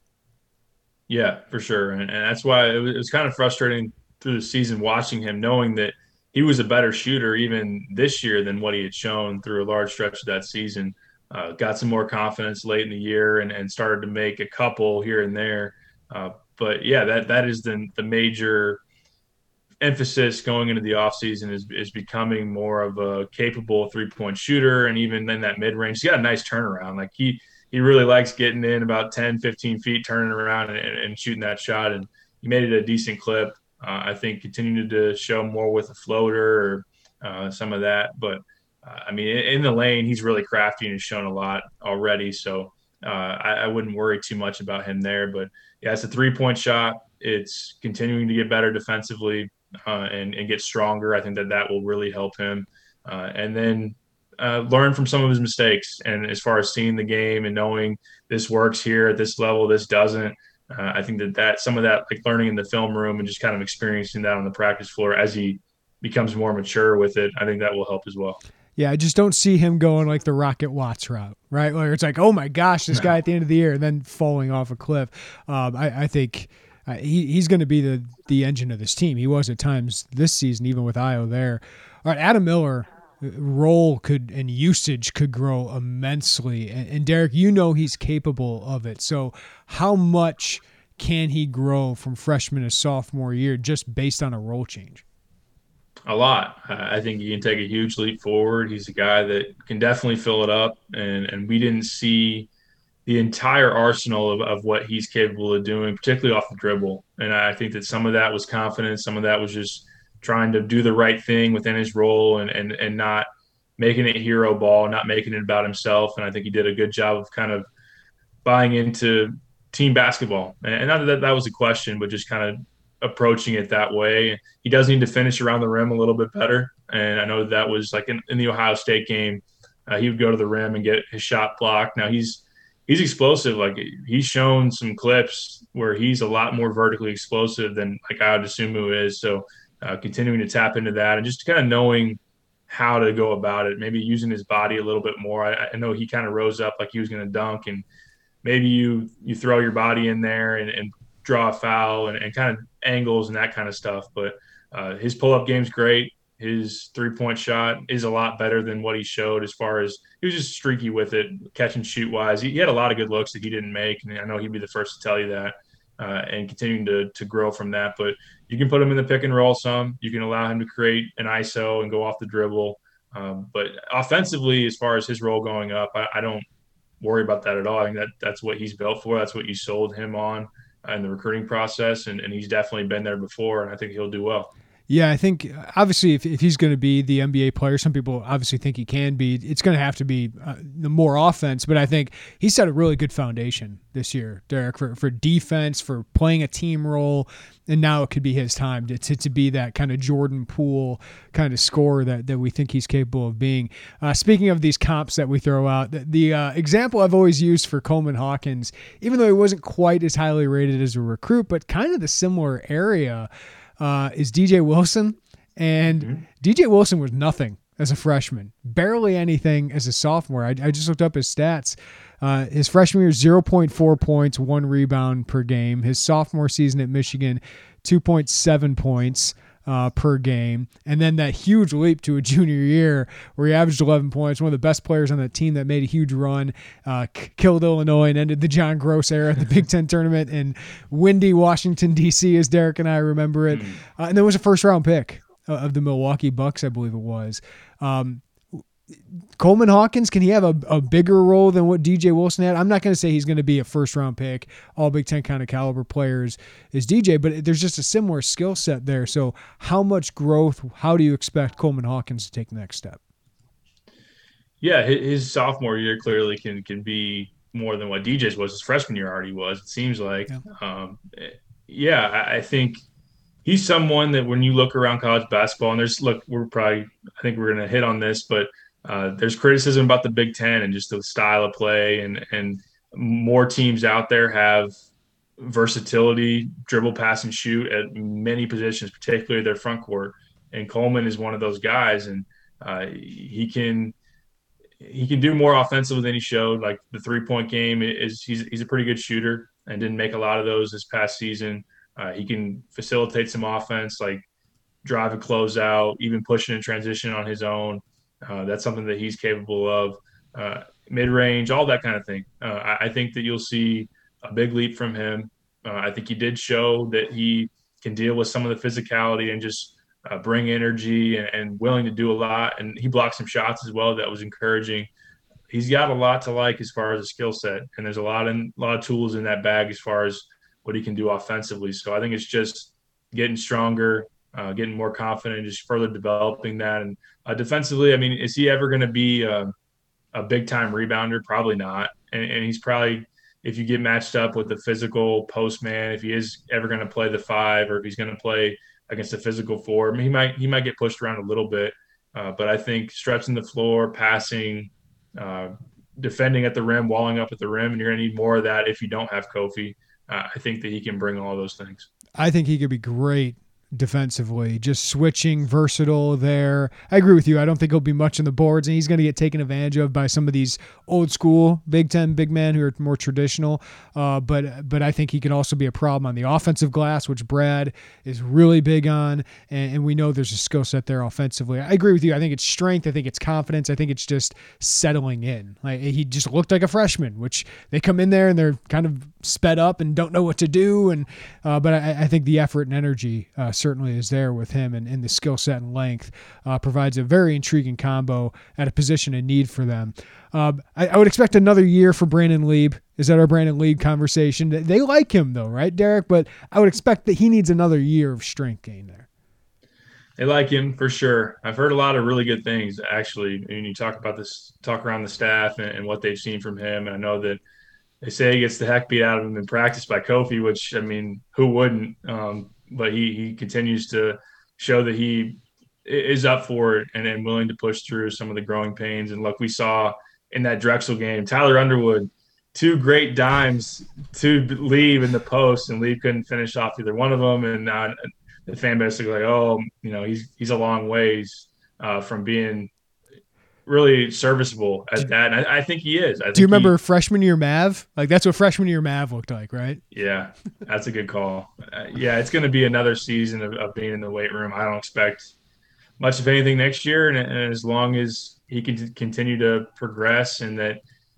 Yeah, for sure. And that's why it was kind of frustrating through the season watching him, knowing that he was a better shooter even this year than what he had shown through a large stretch of that season. Got some more confidence late in the year and started to make a couple here and there. But yeah, that is the major emphasis going into the offseason is becoming more of a capable 3-point shooter. And even in that mid-range, he's got a nice turnaround. Like he really likes getting in about 10, 15 feet, turning around and shooting that shot. And he made it a decent clip. I think continuing to show more with a floater or some of that. But I mean, in the lane, he's really crafty and has shown a lot already. So I wouldn't worry too much about him there. But yeah, it's a 3-point shot. It's continuing to get better defensively and get stronger. I think that will really help him. And then learn from some of his mistakes. And as far as seeing the game and knowing this works here at this level, this doesn't. I think that some of that, like learning in the film room and just kind of experiencing that on the practice floor as he becomes more mature with it, I think that will help as well. Yeah, I just don't see him going like the Rocket Watts route, right? Where it's like, oh my gosh, this guy at the end of the year and then falling off a cliff. I think he's going to be the engine of this team. He was at times this season, even with Io there. All right, Adam Miller role and usage could grow immensely. And Derek, he's capable of it. So how much can he grow from freshman to sophomore year just based on a role change? A lot. I think he can take a huge leap forward. He's a guy that can definitely fill it up. And we didn't see the entire arsenal of what he's capable of doing, particularly off the dribble. And I think that some of that was confidence. Some of that was just trying to do the right thing within his role and not making it hero ball, not making it about himself. And I think he did a good job of kind of buying into team basketball. And not that was a question, but just kind of approaching it that way. He does need to finish around the rim a little bit better. And I know that was like in the Ohio State game, he would go to the rim and get his shot blocked. Now he's explosive. Like he's shown some clips where he's a lot more vertically explosive than like Adesumu is. So continuing to tap into that and just kind of knowing how to go about it, maybe using his body a little bit more. I know he kind of rose up like he was going to dunk, and maybe you throw your body in there and draw a foul and kind of angles and that kind of stuff. But his pull-up game's great. His 3-point shot is a lot better than what he showed as far as he was just streaky with it, catch and shoot wise. He had a lot of good looks that he didn't make, and I know he'd be the first to tell you that, and continuing to grow from that. But you can put him in the pick and roll some. You can allow him to create an ISO and go off the dribble. But offensively, as far as his role going up, I don't worry about that at all. I think that's what he's built for. That's what you sold him on in the recruiting process, and he's definitely been there before, and I think he'll do well. Yeah, I think obviously if he's going to be the NBA player, some people obviously think he can be, it's going to have to be the more offense, but I think he set a really good foundation this year, Derek, for defense, for playing a team role, and now it could be his time to be that kind of Jordan Poole kind of scorer that we think he's capable of being. Speaking of these comps that we throw out, the example I've always used for Coleman Hawkins, even though he wasn't quite as highly rated as a recruit, but kind of the similar area, is DJ Wilson. And DJ Wilson was nothing as a freshman, barely anything as a sophomore. I just looked up his stats. His freshman year, 0.4 points, 1 rebound per game. His sophomore season at Michigan, 2.7 points, per game. And then that huge leap to a junior year where he averaged 11 points, one of the best players on that team that made a huge run, killed Illinois and ended the John Gross era at the Big Ten tournament in windy Washington, D.C., as Derek and I remember it. And then was a first-round pick of the Milwaukee Bucks, I believe it was. Coleman Hawkins, can he have a bigger role than what DJ Wilson had? I'm not going to say he's going to be a first-round pick, all Big Ten kind of caliber players is DJ, but there's just a similar skill set there. So how much growth, how do you expect Coleman Hawkins to take the next step? Yeah, his sophomore year clearly can be more than what DJ's was. His freshman year already was, it seems like. I think he's someone that when you look around college basketball, and I think we're going to hit on this, but there's criticism about the Big Ten and just the style of play, and more teams out there have versatility, dribble, pass, and shoot at many positions, particularly their front court. And Coleman is one of those guys, and he can do more offensively than he showed. Like the 3-point game he's a pretty good shooter and didn't make a lot of those this past season. He can facilitate some offense, like drive a closeout, even pushing in transition on his own. That's something that he's capable of. Mid-range, all that kind of thing. I think that you'll see a big leap from him. I think he did show that he can deal with some of the physicality and just bring energy and willing to do a lot. And he blocked some shots as well. That was encouraging. He's got a lot to like as far as a skill set, and there's a lot of tools in that bag as far as what he can do offensively. So I think it's just getting stronger, getting more confident, just further developing that. And defensively, I mean, is he ever going to be a big-time rebounder? Probably not. And he's probably, if you get matched up with the physical post man, if he is ever going to play the 5 or if he's going to play against a physical 4, I mean, he might get pushed around a little bit. But I think stretching the floor, passing, defending at the rim, walling up at the rim, and you're going to need more of that if you don't have Kofi. I think that he can bring all those things. I think he could be great defensively, just switching, versatile there. I agree with you. I don't think he'll be much on the boards, and he's going to get taken advantage of by some of these old school Big Ten big men who are more traditional. But I think he can also be a problem on the offensive glass, which Brad is really big on, and we know there's a skill set there offensively. I agree with you. I think it's strength. I think it's confidence. I think it's just settling in. Like, he just looked like a freshman, which they come in there and they're kind of sped up and don't know what to do. And but I think the effort and energy certainly is there with him, and the skill set and length provides a very intriguing combo at a position of need for them. I would expect another year for Brandon Lieb. Is that our Brandon Lieb conversation? They like him though, right, Derek? But I would expect that he needs another year of strength gain there. They like him for sure. I've heard a lot of really good things, actually. When you talk around the staff and what they've seen from him. And I know that they say he gets the heck beat out of him in practice by Kofi, which, I mean, who wouldn't? But he continues to show that he is up for it and willing to push through some of the growing pains. And look, we saw in that Drexel game, Tyler Underwood, 2 great dimes to Lieb in the post, and Lieb couldn't finish off either one of them. And the fan base is like, oh, you know, he's a long ways from being really serviceable at that. And I think he is. Do you remember freshman year Mav? Like, that's what freshman year Mav looked like, right? Yeah, that's a good call. It's going to be another season of being in the weight room. I don't expect much of anything next year. And as long as he can continue to progress and that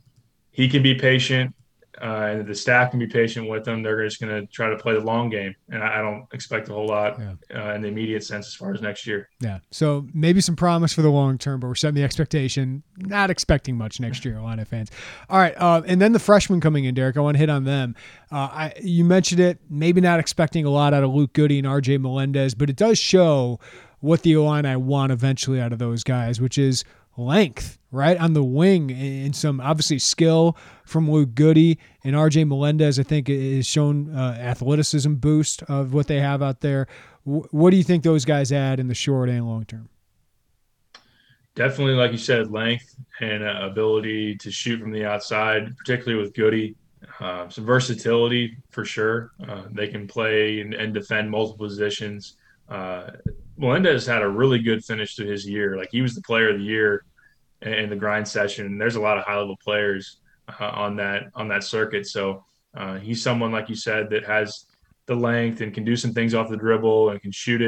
he can be patient and the staff can be patient with him, they're just going to try to play the long game. And I don't expect a whole lot in the immediate sense as far as next year. Yeah. So maybe some promise for the long term, but we're setting the expectation, not expecting much next year, Illini fans. All right. And then the freshmen coming in, Derek, I want to hit on them. You mentioned it, maybe not expecting a lot out of Luke Goody and RJ Melendez, but it does show what the Illini want eventually out of those guys, which is length, right, on the wing, and some obviously skill from Luke Goody, and RJ Melendez, I think, is shown athleticism boost of what they have out there. What do you think those guys add in the short and long term? Definitely, like you said, length and ability to shoot from the outside, particularly with Goody. Some versatility for sure. They can play and defend multiple positions. Melendez had a really good finish to his year. Like, he was the player of the year in the grind session. There's a lot of high-level players on that circuit. So he's someone, like you said, that has the length and can do some things off the dribble and can shoot it.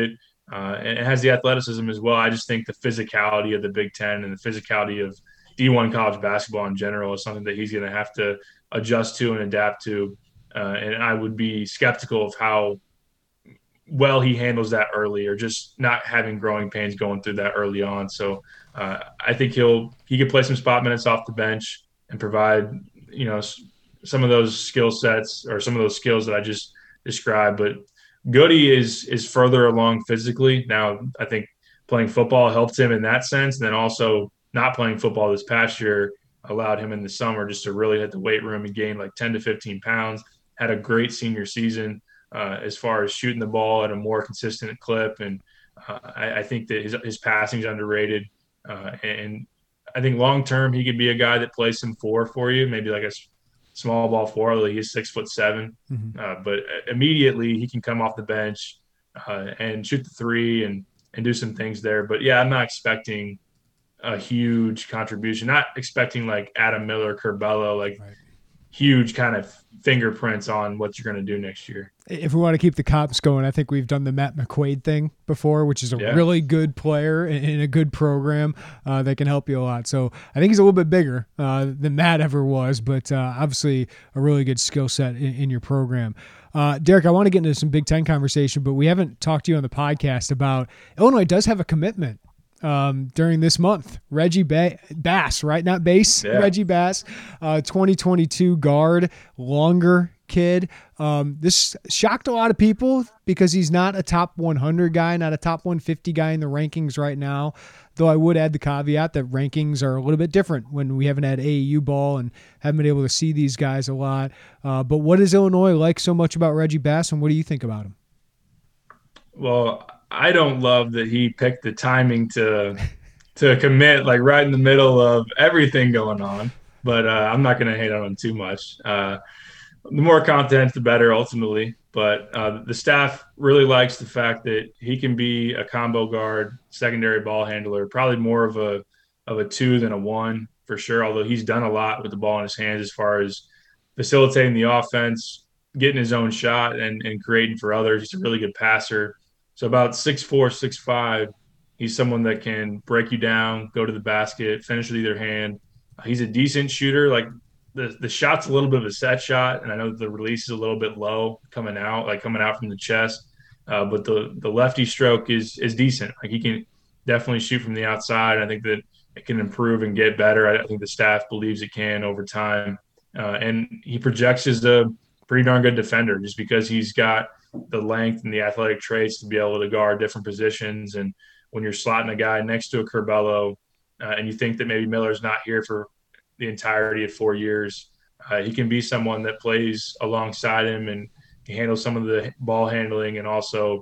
and it has the athleticism as well. I just think the physicality of the Big Ten and the physicality of D1 college basketball in general is something that he's going to have to adjust to and adapt to. And I would be skeptical of how well he handles that early, or just not having growing pains going through that early on. So I think he could play some spot minutes off the bench and provide, some of those skill sets or some of those skills that I just described. But Goody is further along physically. Now, I think playing football helped him in that sense. And then also not playing football this past year allowed him in the summer just to really hit the weight room and gain like 10 to 15 pounds. Had a great senior season as far as shooting the ball at a more consistent clip. And I think that his passing is underrated. And I think long-term, he could be a guy that plays some 4 for you, maybe like a small ball 4, although he's 6'7". Mm-hmm. But immediately he can come off the bench and shoot the 3 and do some things there. But yeah, I'm not expecting a huge contribution, not expecting like Adam Miller, Curbelo, like huge kind of fingerprints on what you're going to do next year. If we want to keep the cops going, I think we've done the Matt McQuaid thing before, which is a really good player in a good program that can help you a lot. So I think he's a little bit bigger than Matt ever was, but obviously a really good skill set in your program. Derek, I want to get into some Big Ten conversation, but we haven't talked to you on the podcast about Illinois does have a commitment during this month. Reggie Bass, right? Not Bass, Reggie Bass, 2022 guard, longer kid. This shocked a lot of people because he's not a top 100 guy, not a top 150 guy in the rankings right now, though I would add the caveat that rankings are a little bit different when we haven't had AAU ball and haven't been able to see these guys a lot. But what does Illinois like so much about Reggie Bass, and what do you think about him? Well, I don't love that he picked the timing to commit like right in the middle of everything going on, but I'm not going to hate on him too much. The more content, the better ultimately. But the staff really likes the fact that he can be a combo guard, secondary ball handler, probably more of a 2 than a 1 for sure. Although he's done a lot with the ball in his hands as far as facilitating the offense, getting his own shot, and creating for others. He's a really good passer. So about 6'4", 6'5", he's someone that can break you down, go to the basket, finish with either hand. He's a decent shooter. Like the shot's a little bit of a set shot, and I know the release is a little bit low coming out from the chest. But the lefty stroke is decent. Like he can definitely shoot from the outside. I think that it can improve and get better. I think the staff believes it can over time. And he projects as a pretty darn good defender just because he's got the length and the athletic traits to be able to guard different positions. And when you're slotting a guy next to a Curbelo and you think that maybe Miller's not here for the entirety of 4 years, he can be someone that plays alongside him and can handle some of the ball handling and also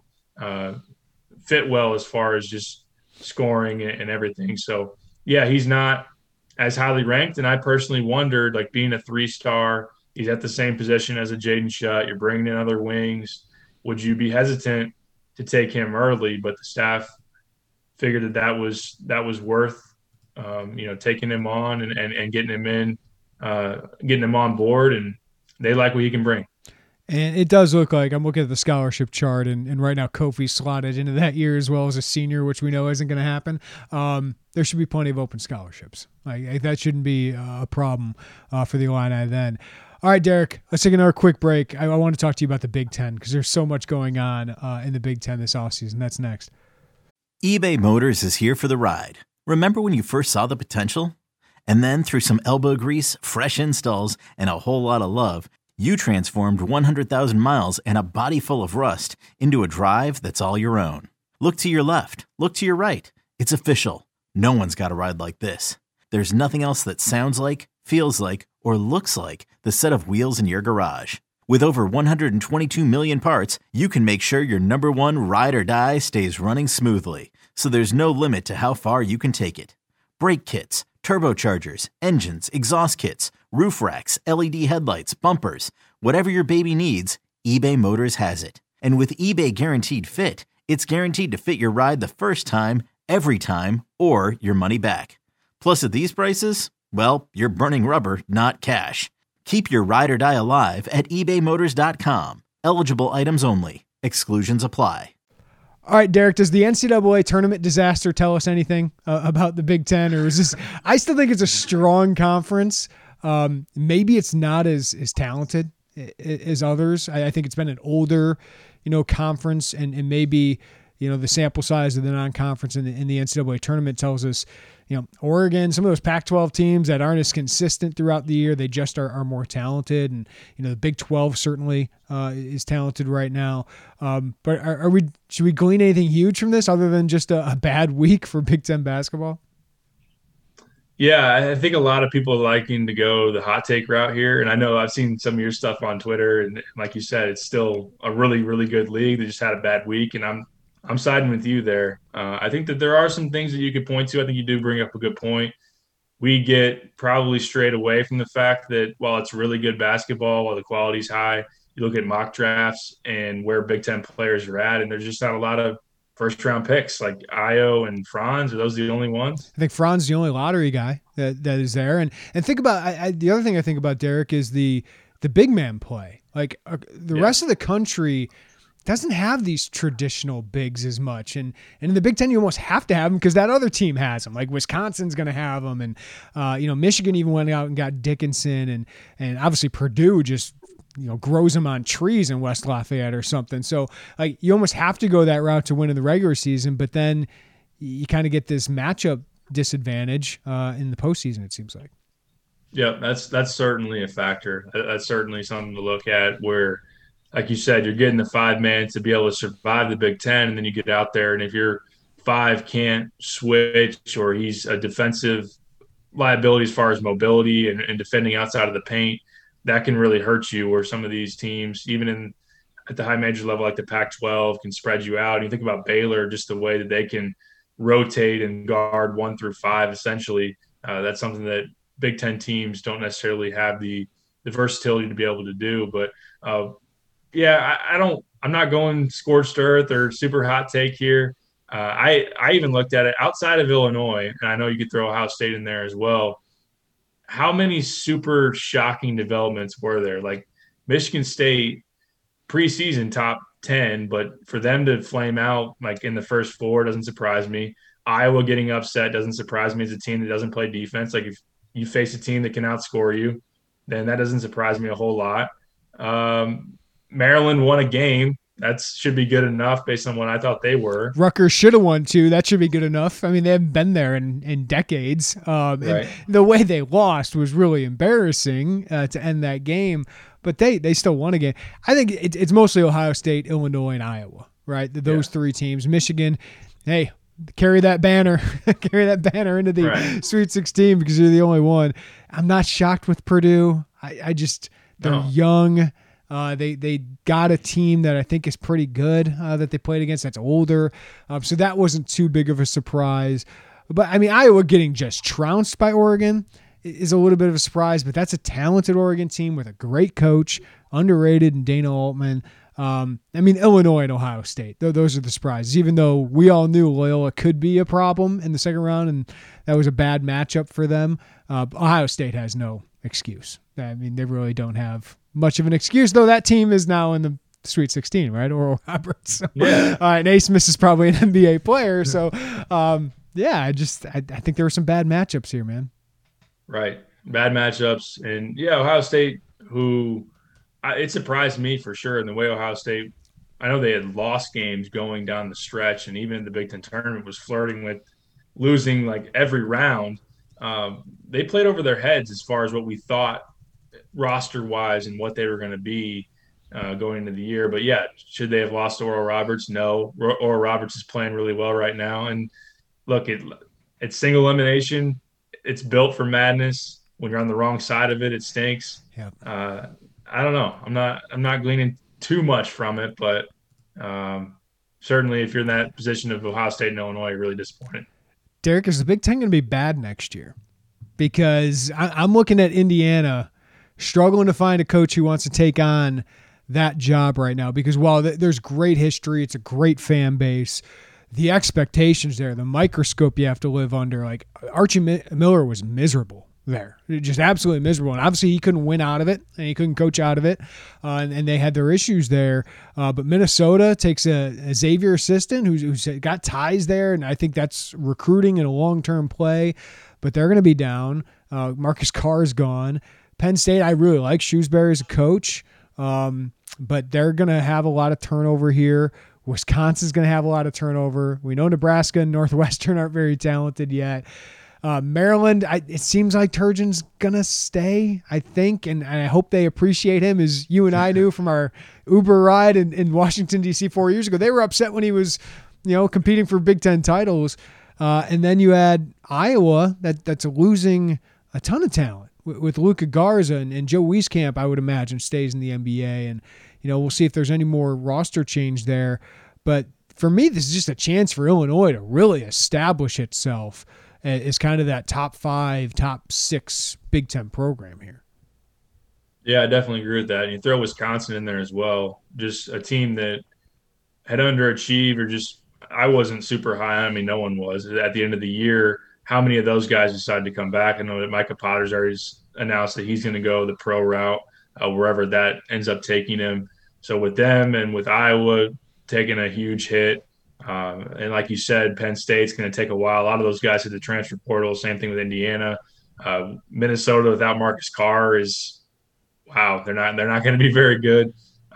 fit well as far as just scoring and everything. So, yeah, he's not as highly ranked. And I personally wondered, like being a 3-star, he's at the same position as a Jaden Shutt. You're bringing in other wings. Would you be hesitant to take him early? But the staff figured that was worth, taking him on and getting him in, getting him on board, and they like what he can bring. And it does look like, I'm looking at the scholarship chart, and right now Kofi's slotted into that year as well as a senior, which we know isn't going to happen. There should be plenty of open scholarships. That shouldn't be a problem for the Illini then. All right, Derek, let's take another quick break. I want to talk to you about the Big Ten because there's so much going on in the Big Ten this offseason. That's next. eBay Motors is here for the ride. Remember when you first saw the potential? And then through some elbow grease, fresh installs, and a whole lot of love, you transformed 100,000 miles and a body full of rust into a drive that's all your own. Look to your left. Look to your right. It's official. No one's got a ride like this. There's nothing else that sounds like, feels like, or looks like the set of wheels in your garage. With over 122 million parts, you can make sure your number one ride or die stays running smoothly, so there's no limit to how far you can take it. Brake kits, turbochargers, engines, exhaust kits, roof racks, LED headlights, bumpers, whatever your baby needs, eBay Motors has it. And with eBay Guaranteed Fit, it's guaranteed to fit your ride the first time, every time, or your money back. Plus at these prices, well, you're burning rubber, not cash. Keep your ride or die alive at ebaymotors.com. Eligible items only. Exclusions apply. All right, Derek, does the NCAA tournament disaster tell us anything about the Big Ten? Or is this, I still think it's a strong conference. Maybe it's not as talented as others. I think it's been an older, conference, and maybe, the sample size of the non-conference in the NCAA tournament tells us, Oregon, some of those Pac-12 teams that aren't as consistent throughout the year, they just are more talented. And, the Big 12 certainly is talented right now. But should we glean anything huge from this other than just a bad week for Big Ten basketball? Yeah, I think a lot of people are liking to go the hot take route here. And I know I've seen some of your stuff on Twitter. And like you said, it's still a really, really good league. They just had a bad week. And I'm siding with you there. I think that there are some things that you could point to. I think you do bring up a good point. We get probably strayed away from the fact that while it's really good basketball, while the quality's high, you look at mock drafts and where Big Ten players are at, and there's just not a lot of first-round picks like Ayo and Franz. Are those the only ones? I think Franz is the only lottery guy that is there. And think about the other thing I think about, Derek, is the big man play. Like the rest of the country doesn't have these traditional bigs as much. And in the Big Ten, you almost have to have them because that other team has them. Like Wisconsin's going to have them. And, Michigan even went out and got Dickinson. And obviously Purdue just, grows them on trees in West Lafayette or something. So like you almost have to go that route to win in the regular season. But then you kind of get this matchup disadvantage in the postseason, it seems like. Yeah, that's certainly a factor. That's certainly something to look at where, like you said, you're getting the 5-man to be able to survive the Big Ten, and then you get out there, and if your 5 can't switch or he's a defensive liability as far as mobility and defending outside of the paint, that can really hurt you. Where some of these teams, even at the high major level like the Pac-12, can spread you out. And you think about Baylor, just the way that they can rotate and guard 1 through 5 essentially. That's something that Big Ten teams don't necessarily have the versatility to be able to do. But I'm not going scorched earth or super hot take here. I even looked at it outside of Illinois, and I know you could throw Ohio State in there as well. How many super shocking developments were there? Like Michigan State preseason top 10, but for them to flame out like in the first 4 doesn't surprise me. Iowa getting upset doesn't surprise me as a team that doesn't play defense. Like if you face a team that can outscore you, then that doesn't surprise me a whole lot. Maryland won a game. That should be good enough based on what I thought they were. Rutgers should have won too. That should be good enough. I mean, they haven't been there in decades. Right. And the way they lost was really embarrassing to end that game, but they still won a game. I think it's mostly Ohio State, Illinois, and Iowa, right? Those 3 teams. Michigan, hey, carry that banner. Carry that banner into the Sweet 16 because you're the only one. I'm not shocked with Purdue. They're young. They got a team that I think is pretty good that they played against that's older. So that wasn't too big of a surprise. But, I mean, Iowa getting just trounced by Oregon is a little bit of a surprise, but that's a talented Oregon team with a great coach, underrated, and Dana Altman. Illinois and Ohio State, those are the surprises, even though we all knew Loyola could be a problem in the second round, and that was a bad matchup for them. Ohio State has no excuse. I mean, they really don't have much of an excuse, though that team is now in the Sweet 16, right? Oral Roberts. So, yeah. All right, Naismith is probably an NBA player. So, I think there were some bad matchups here, man. Right. Bad matchups. And, Ohio State, it surprised me for sure in the way Ohio State, I know they had lost games going down the stretch, and even in the Big Ten tournament was flirting with losing like every round. They played over their heads as far as what we thought roster-wise and what they were going to be going into the year. But, should they have lost to Oral Roberts? No. Oral Roberts is playing really well right now. And, look, it's single elimination. It's built for madness. When you're on the wrong side of it, it stinks. Yep. I don't know. I'm not gleaning too much from it, but certainly if you're in that position of Ohio State and Illinois, you're really disappointed. Derek, is the Big Ten going to be bad next year? Because I'm looking at Indiana struggling to find a coach who wants to take on that job right now. Because while there's great history, it's a great fan base, the expectations there, the microscope you have to live under. Like Archie Miller was miserable there. Just absolutely miserable. And obviously he couldn't win out of it and he couldn't coach out of it. And they had their issues there. But Minnesota takes a Xavier assistant who's got ties there. And I think that's recruiting and a long-term play. But they're going to be down. Marcus Carr is gone. Penn State, I really like Shrewsbury as a coach. But they're going to have a lot of turnover here. Wisconsin's going to have a lot of turnover. We know Nebraska and Northwestern aren't very talented yet. Maryland, it seems like Turgeon's going to stay, I think, and I hope they appreciate him, as you and I knew from our Uber ride in Washington, D.C. 4 years ago. They were upset when he was, competing for Big Ten titles. And then you add Iowa, that's losing a ton of talent with Luka Garza and Joe Wieskamp, I would imagine, stays in the NBA. And, we'll see if there's any more roster change there. But for me, this is just a chance for Illinois to really establish itself as kind of that top 5, top 6 Big Ten program here. Yeah, I definitely agree with that. And you throw Wisconsin in there as well. Just a team that had underachieved, or just I wasn't super high. I mean, no one was. At the end of the year, how many of those guys decided to come back? I know that Micah Potter's already announced that he's going to go the pro route, wherever that ends up taking him. So with them and with Iowa taking a huge hit, and like you said, Penn State's going to take a while. A lot of those guys hit the transfer portal. Same thing with Indiana. Minnesota without Marcus Carr is wow. They're not going to be very good.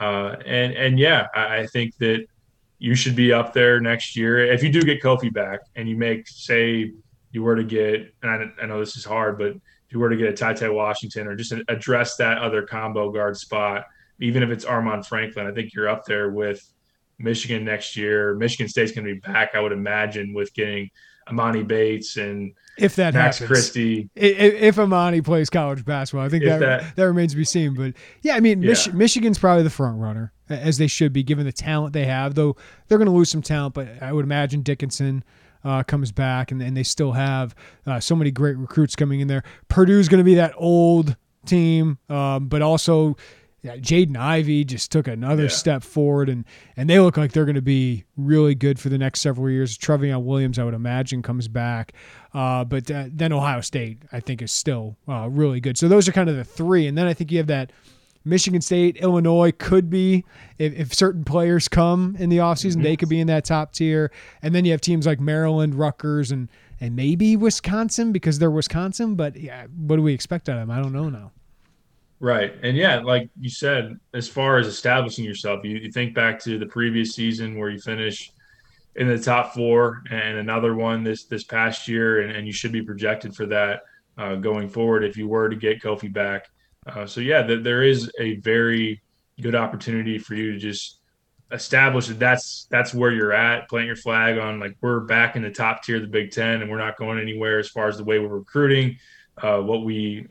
And yeah, I think that you should be up there next year if you do get Kofi back and you make, say, you were to get. And I know this is hard, but if you were to get a Ty Washington or just address that other combo guard spot, even if it's Armand Franklin, I think you're up there with Michigan next year. Michigan State's going to be back, I would imagine, with getting Amani Bates and if that Max happens. Christie. If Amani plays college basketball, I think that remains to be seen. But yeah, I mean, Michigan's probably the front runner, as they should be, given the talent they have. Though they're going to lose some talent, but I would imagine Dickinson comes back, and they still have so many great recruits coming in there. Purdue's going to be that old team, but also Jaden Ivey just took another step forward, and they look like they're going to be really good for the next several years. Trevion Williams, I would imagine, comes back. But then Ohio State, I think, is still really good. So those are kind of the three. And then I think you have that Michigan State, Illinois could be, if certain players come in the offseason, they could be in that top tier. And then you have teams like Maryland, Rutgers, and maybe Wisconsin because they're Wisconsin. But yeah, what do we expect out of them? I don't know now. Right. And yeah, like you said, as far as establishing yourself, you think back to the previous season where you finish in the top 4 and another one this past year, and you should be projected for that going forward if you were to get Kofi back. So yeah, there is a very good opportunity for you to just establish that's where you're at, plant your flag on, like, we're back in the top tier of the Big Ten and we're not going anywhere as far as the way we're recruiting, what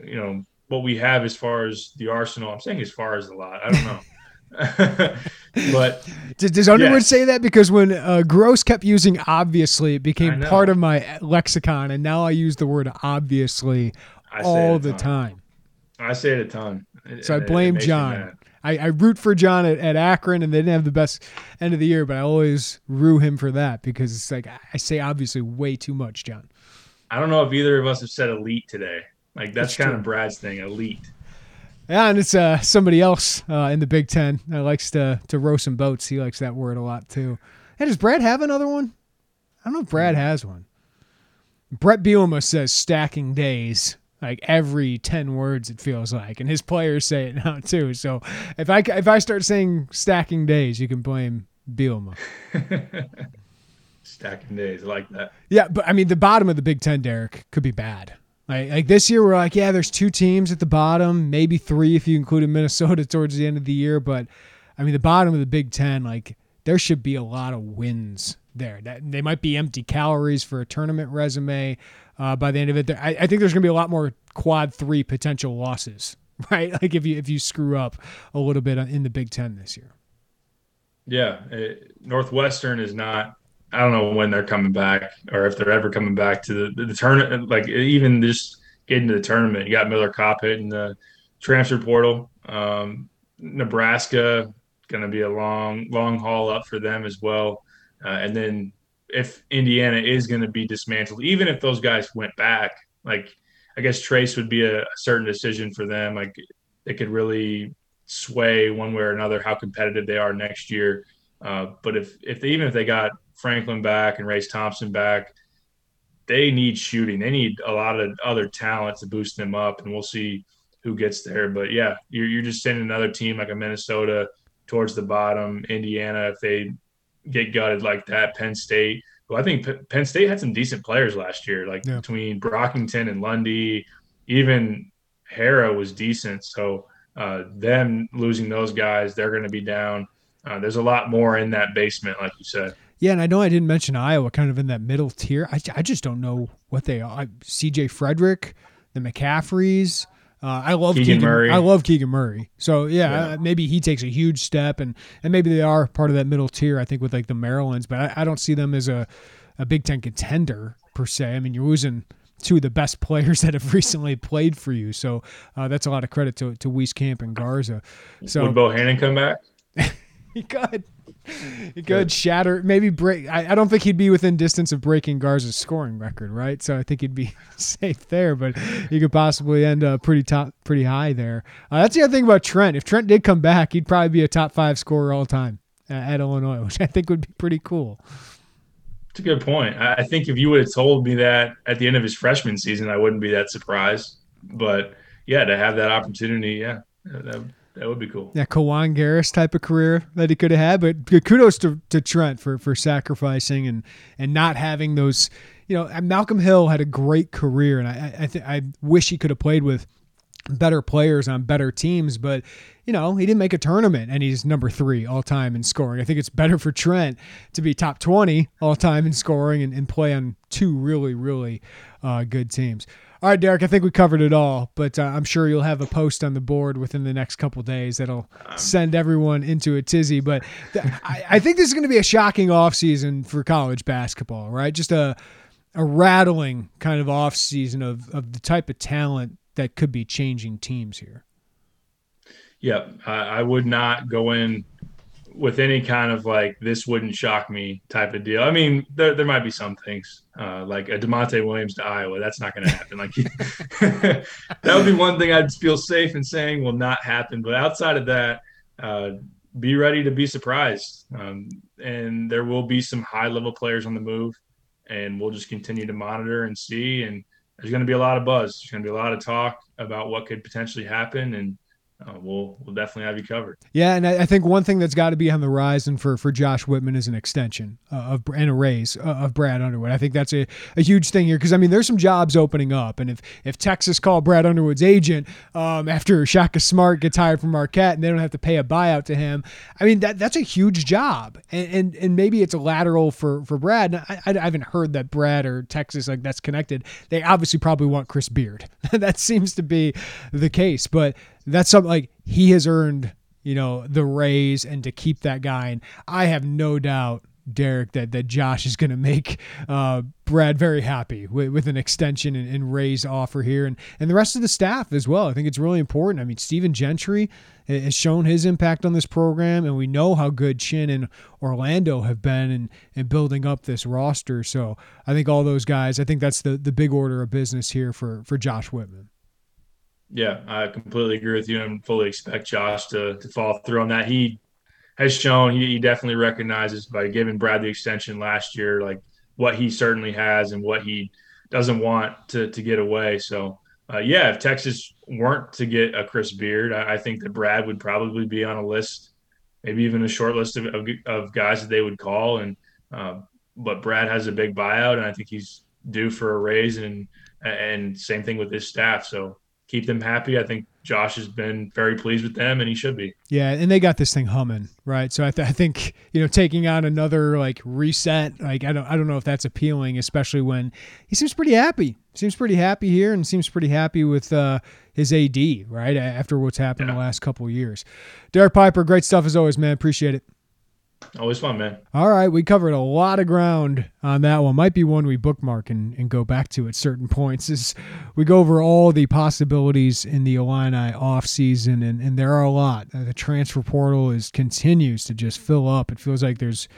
we have as far as the arsenal. I'm saying as far as a lot. I don't know. But does Underwood say that? Because when Gross kept using obviously, it became part of my lexicon, and now I use the word obviously all the time. I say it a ton. So I blame John. I root for John at Akron, and they didn't have the best end of the year, but I always rue him for that because it's like I say obviously way too much, John. I don't know if either of us have said elite today. Like, that's kind of Brad's thing, elite. Yeah, and it's somebody else in the Big Ten that likes to row some boats. He likes that word a lot, too. Hey, does Brad have another one? I don't know if Brad has one. Brett Bielema says stacking days, like every 10 words it feels like, and his players say it now, too. So if I start saying stacking days, you can blame Bielema. Stacking days, I like that. Yeah, but, I mean, the bottom of the Big Ten, Derek, could be bad. Like this year, we're like, yeah, there's 2 teams at the bottom, maybe 3 if you included Minnesota towards the end of the year. But, I mean, the bottom of the Big Ten, like, there should be a lot of wins there. They might be empty calories for a tournament resume by the end of it. I think there's going to be a lot more quad 3 potential losses, right? Like if you screw up a little bit in the Big Ten this year. Yeah, Northwestern is not. I don't know when they're coming back or if they're ever coming back to the tournament. Like, even just getting to the tournament, you got Miller Kopp hitting the transfer portal. Nebraska going to be a long haul up for them as well. And then if Indiana is going to be dismantled, even if those guys went back, like, I guess Trace would be a certain decision for them. Like it could really sway one way or another how competitive they are next year. But if they got Franklin back and Race Thompson back, they need shooting. They need a lot of other talent to boost them up, and we'll see who gets there. But yeah, you're just sending another team like a Minnesota towards the bottom. Indiana, if they get gutted like that, Penn State. Well, I think Penn State had some decent players last year, between Brockington and Lundy, even Hara was decent. So them losing those guys, they're going to be down. There's a lot more in that basement, like you said. Yeah, and I know I didn't mention Iowa kind of in that middle tier. I just don't know what they are. C.J. Frederick, the McCaffreys. I love Keegan Murray. I love Keegan Murray. So, yeah, maybe he takes a huge step, and maybe they are part of that middle tier, I think, with like the Marylands. But I don't see them as a Big Ten contender, per se. I mean, you're losing two of the best players that have recently played for you. So that's a lot of credit to Wieskamp and Garza. So would Bohannon come back? He could. He could shatter, maybe break. I don't think he'd be within distance of breaking Garza's scoring record, right? So I think he'd be safe there, but he could possibly end up pretty high there. That's the other thing about Trent. If Trent did come back, he'd probably be a top 5 scorer all time at Illinois, which I think would be pretty cool. It's a good point. I think if you would have told me that at the end of his freshman season, I wouldn't be that surprised. But yeah, to have that opportunity, that would be cool. Yeah, Kawan Garris type of career that he could have had. But kudos to Trent for sacrificing and not having those. You know, Malcolm Hill had a great career, and I wish he could have played with better players on better teams. But, you know, he didn't make a tournament, and he's number 3 all time in scoring. I think it's better for Trent to be top 20 all time in scoring and play on 2 really, really good teams. All right, Derek, I think we covered it all, but I'm sure you'll have a post on the board within the next couple days that'll send everyone into a tizzy. But I think this is going to be a shocking offseason for college basketball, right? Just a rattling kind of offseason of the type of talent that could be changing teams here. Yeah, I would not go in with any kind of like this wouldn't shock me type of deal. I mean, there might be some things like a DeMonte Williams to Iowa. That's not going to happen. Like that would be one thing I'd feel safe in saying will not happen. But outside of that, be ready to be surprised. And there will be some high level players on the move, and we'll just continue to monitor and see. And there's going to be a lot of buzz. There's going to be a lot of talk about what could potentially happen, and we'll definitely have you covered. Yeah, and I think one thing that's got to be on the horizon for Josh Whitman is an extension and a raise of Brad Underwood. I think that's a huge thing here because, I mean, there's some jobs opening up. And if Texas called Brad Underwood's agent after Shaka Smart gets hired from Marquette and they don't have to pay a buyout to him, I mean, that's a huge job. And maybe it's a lateral for Brad. I haven't heard that Brad or Texas, like, that's connected. They obviously probably want Chris Beard. That seems to be the case. But that's something like he has earned, you know, the raise and to keep that guy. And I have no doubt, Derek, that Josh is going to make Brad very happy with an extension and raise offer here. And the rest of the staff as well. I think it's really important. I mean, Stephen Gentry has shown his impact on this program, and we know how good Chin and Orlando have been in building up this roster. So I think all those guys, I think that's the big order of business here for Josh Whitman. Yeah, I completely agree with you and fully expect Josh to follow through on that. He has shown he definitely recognizes by giving Brad the extension last year, like what he certainly has and what he doesn't want to get away. So, if Texas weren't to get a Chris Beard, I think that Brad would probably be on a list, maybe even a short list of guys that they would call. But Brad has a big buyout, and I think he's due for a raise, and same thing with his staff. So, keep them happy. I think Josh has been very pleased with them, and he should be. Yeah, and they got this thing humming, right? So I think, you know, taking on another like reset, like I don't know if that's appealing, especially when he seems pretty happy. Seems pretty happy here, and seems pretty happy with his AD, right? After what's happened the last couple of years. Derek Piper, great stuff as always, man. Appreciate it. Always fun, man. All right, we covered a lot of ground on that one. Might be one we bookmark and go back to at certain points as we go over all the possibilities in the Illini offseason, and there are a lot. The transfer portal continues to just fill up. It feels like there's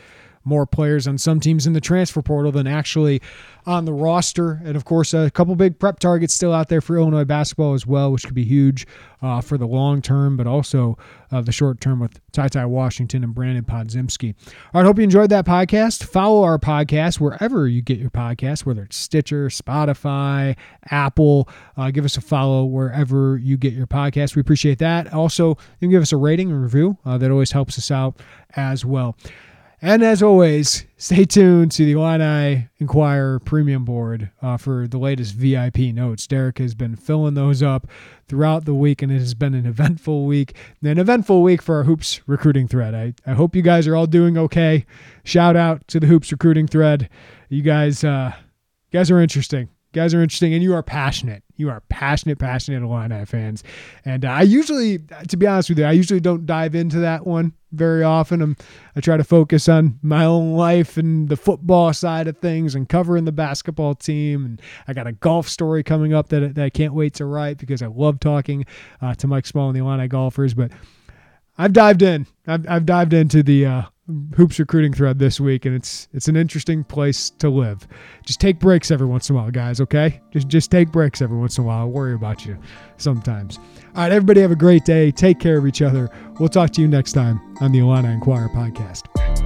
more players on some teams in the transfer portal than actually on the roster. And of course, a couple big prep targets still out there for Illinois basketball as well, which could be huge for the long term, but also the short term with Ty Washington and Brandon Podziemski. All right, hope you enjoyed that podcast. Follow our podcast wherever you get your podcasts, whether it's Stitcher, Spotify, Apple. Give us a follow wherever you get your podcast. We appreciate that. Also, you can give us a rating and review. That always helps us out as well. And as always, stay tuned to the Illini Inquirer Premium Board for the latest VIP notes. Derek has been filling those up throughout the week, and it has been an eventful week. An eventful week for our Hoops recruiting thread. I hope you guys are all doing okay. Shout out to the Hoops recruiting thread. You guys are interesting. And you are passionate. You are passionate Illini fans. And I usually, to be honest with you, I usually don't dive into that one very often. I try to focus on my own life and the football side of things and covering the basketball team. And I got a golf story coming up that I can't wait to write because I love talking to Mike Small and the Illini golfers. But I've dived in. I've dived into the Hoops recruiting thread this week, and it's an interesting place to live. Just take breaks every once in a while, guys, okay? Just take breaks every once in a while. I'll worry about you sometimes. All right, everybody have a great day. Take care of each other. We'll talk to you next time on the Illini Inquirer podcast.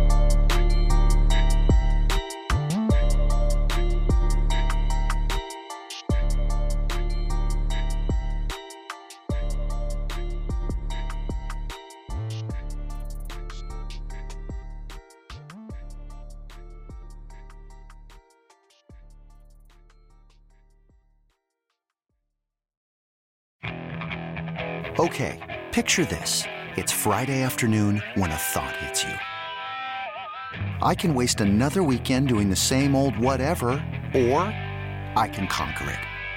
Okay, picture this. It's Friday afternoon when a thought hits you. I can waste another weekend doing the same old whatever, or I can conquer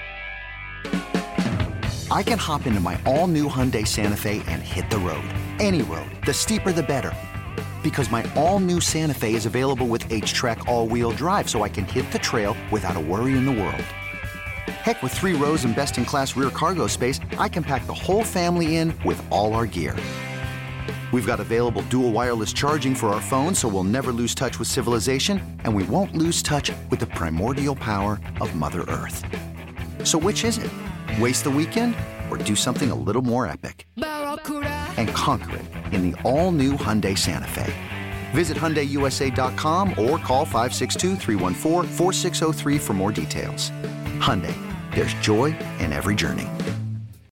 it. I can hop into my all-new Hyundai Santa Fe and hit the road. Any road. The steeper, the better. Because my all-new Santa Fe is available with H-Track all-wheel drive, so I can hit the trail without a worry in the world. Heck, with 3 rows and best-in-class rear cargo space, I can pack the whole family in with all our gear. We've got available dual wireless charging for our phones, so we'll never lose touch with civilization, and we won't lose touch with the primordial power of Mother Earth. So which is it? Waste the weekend or do something a little more epic? And conquer it in the all-new Hyundai Santa Fe. Visit HyundaiUSA.com or call 562-314-4603 for more details. Hyundai, there's joy in every journey.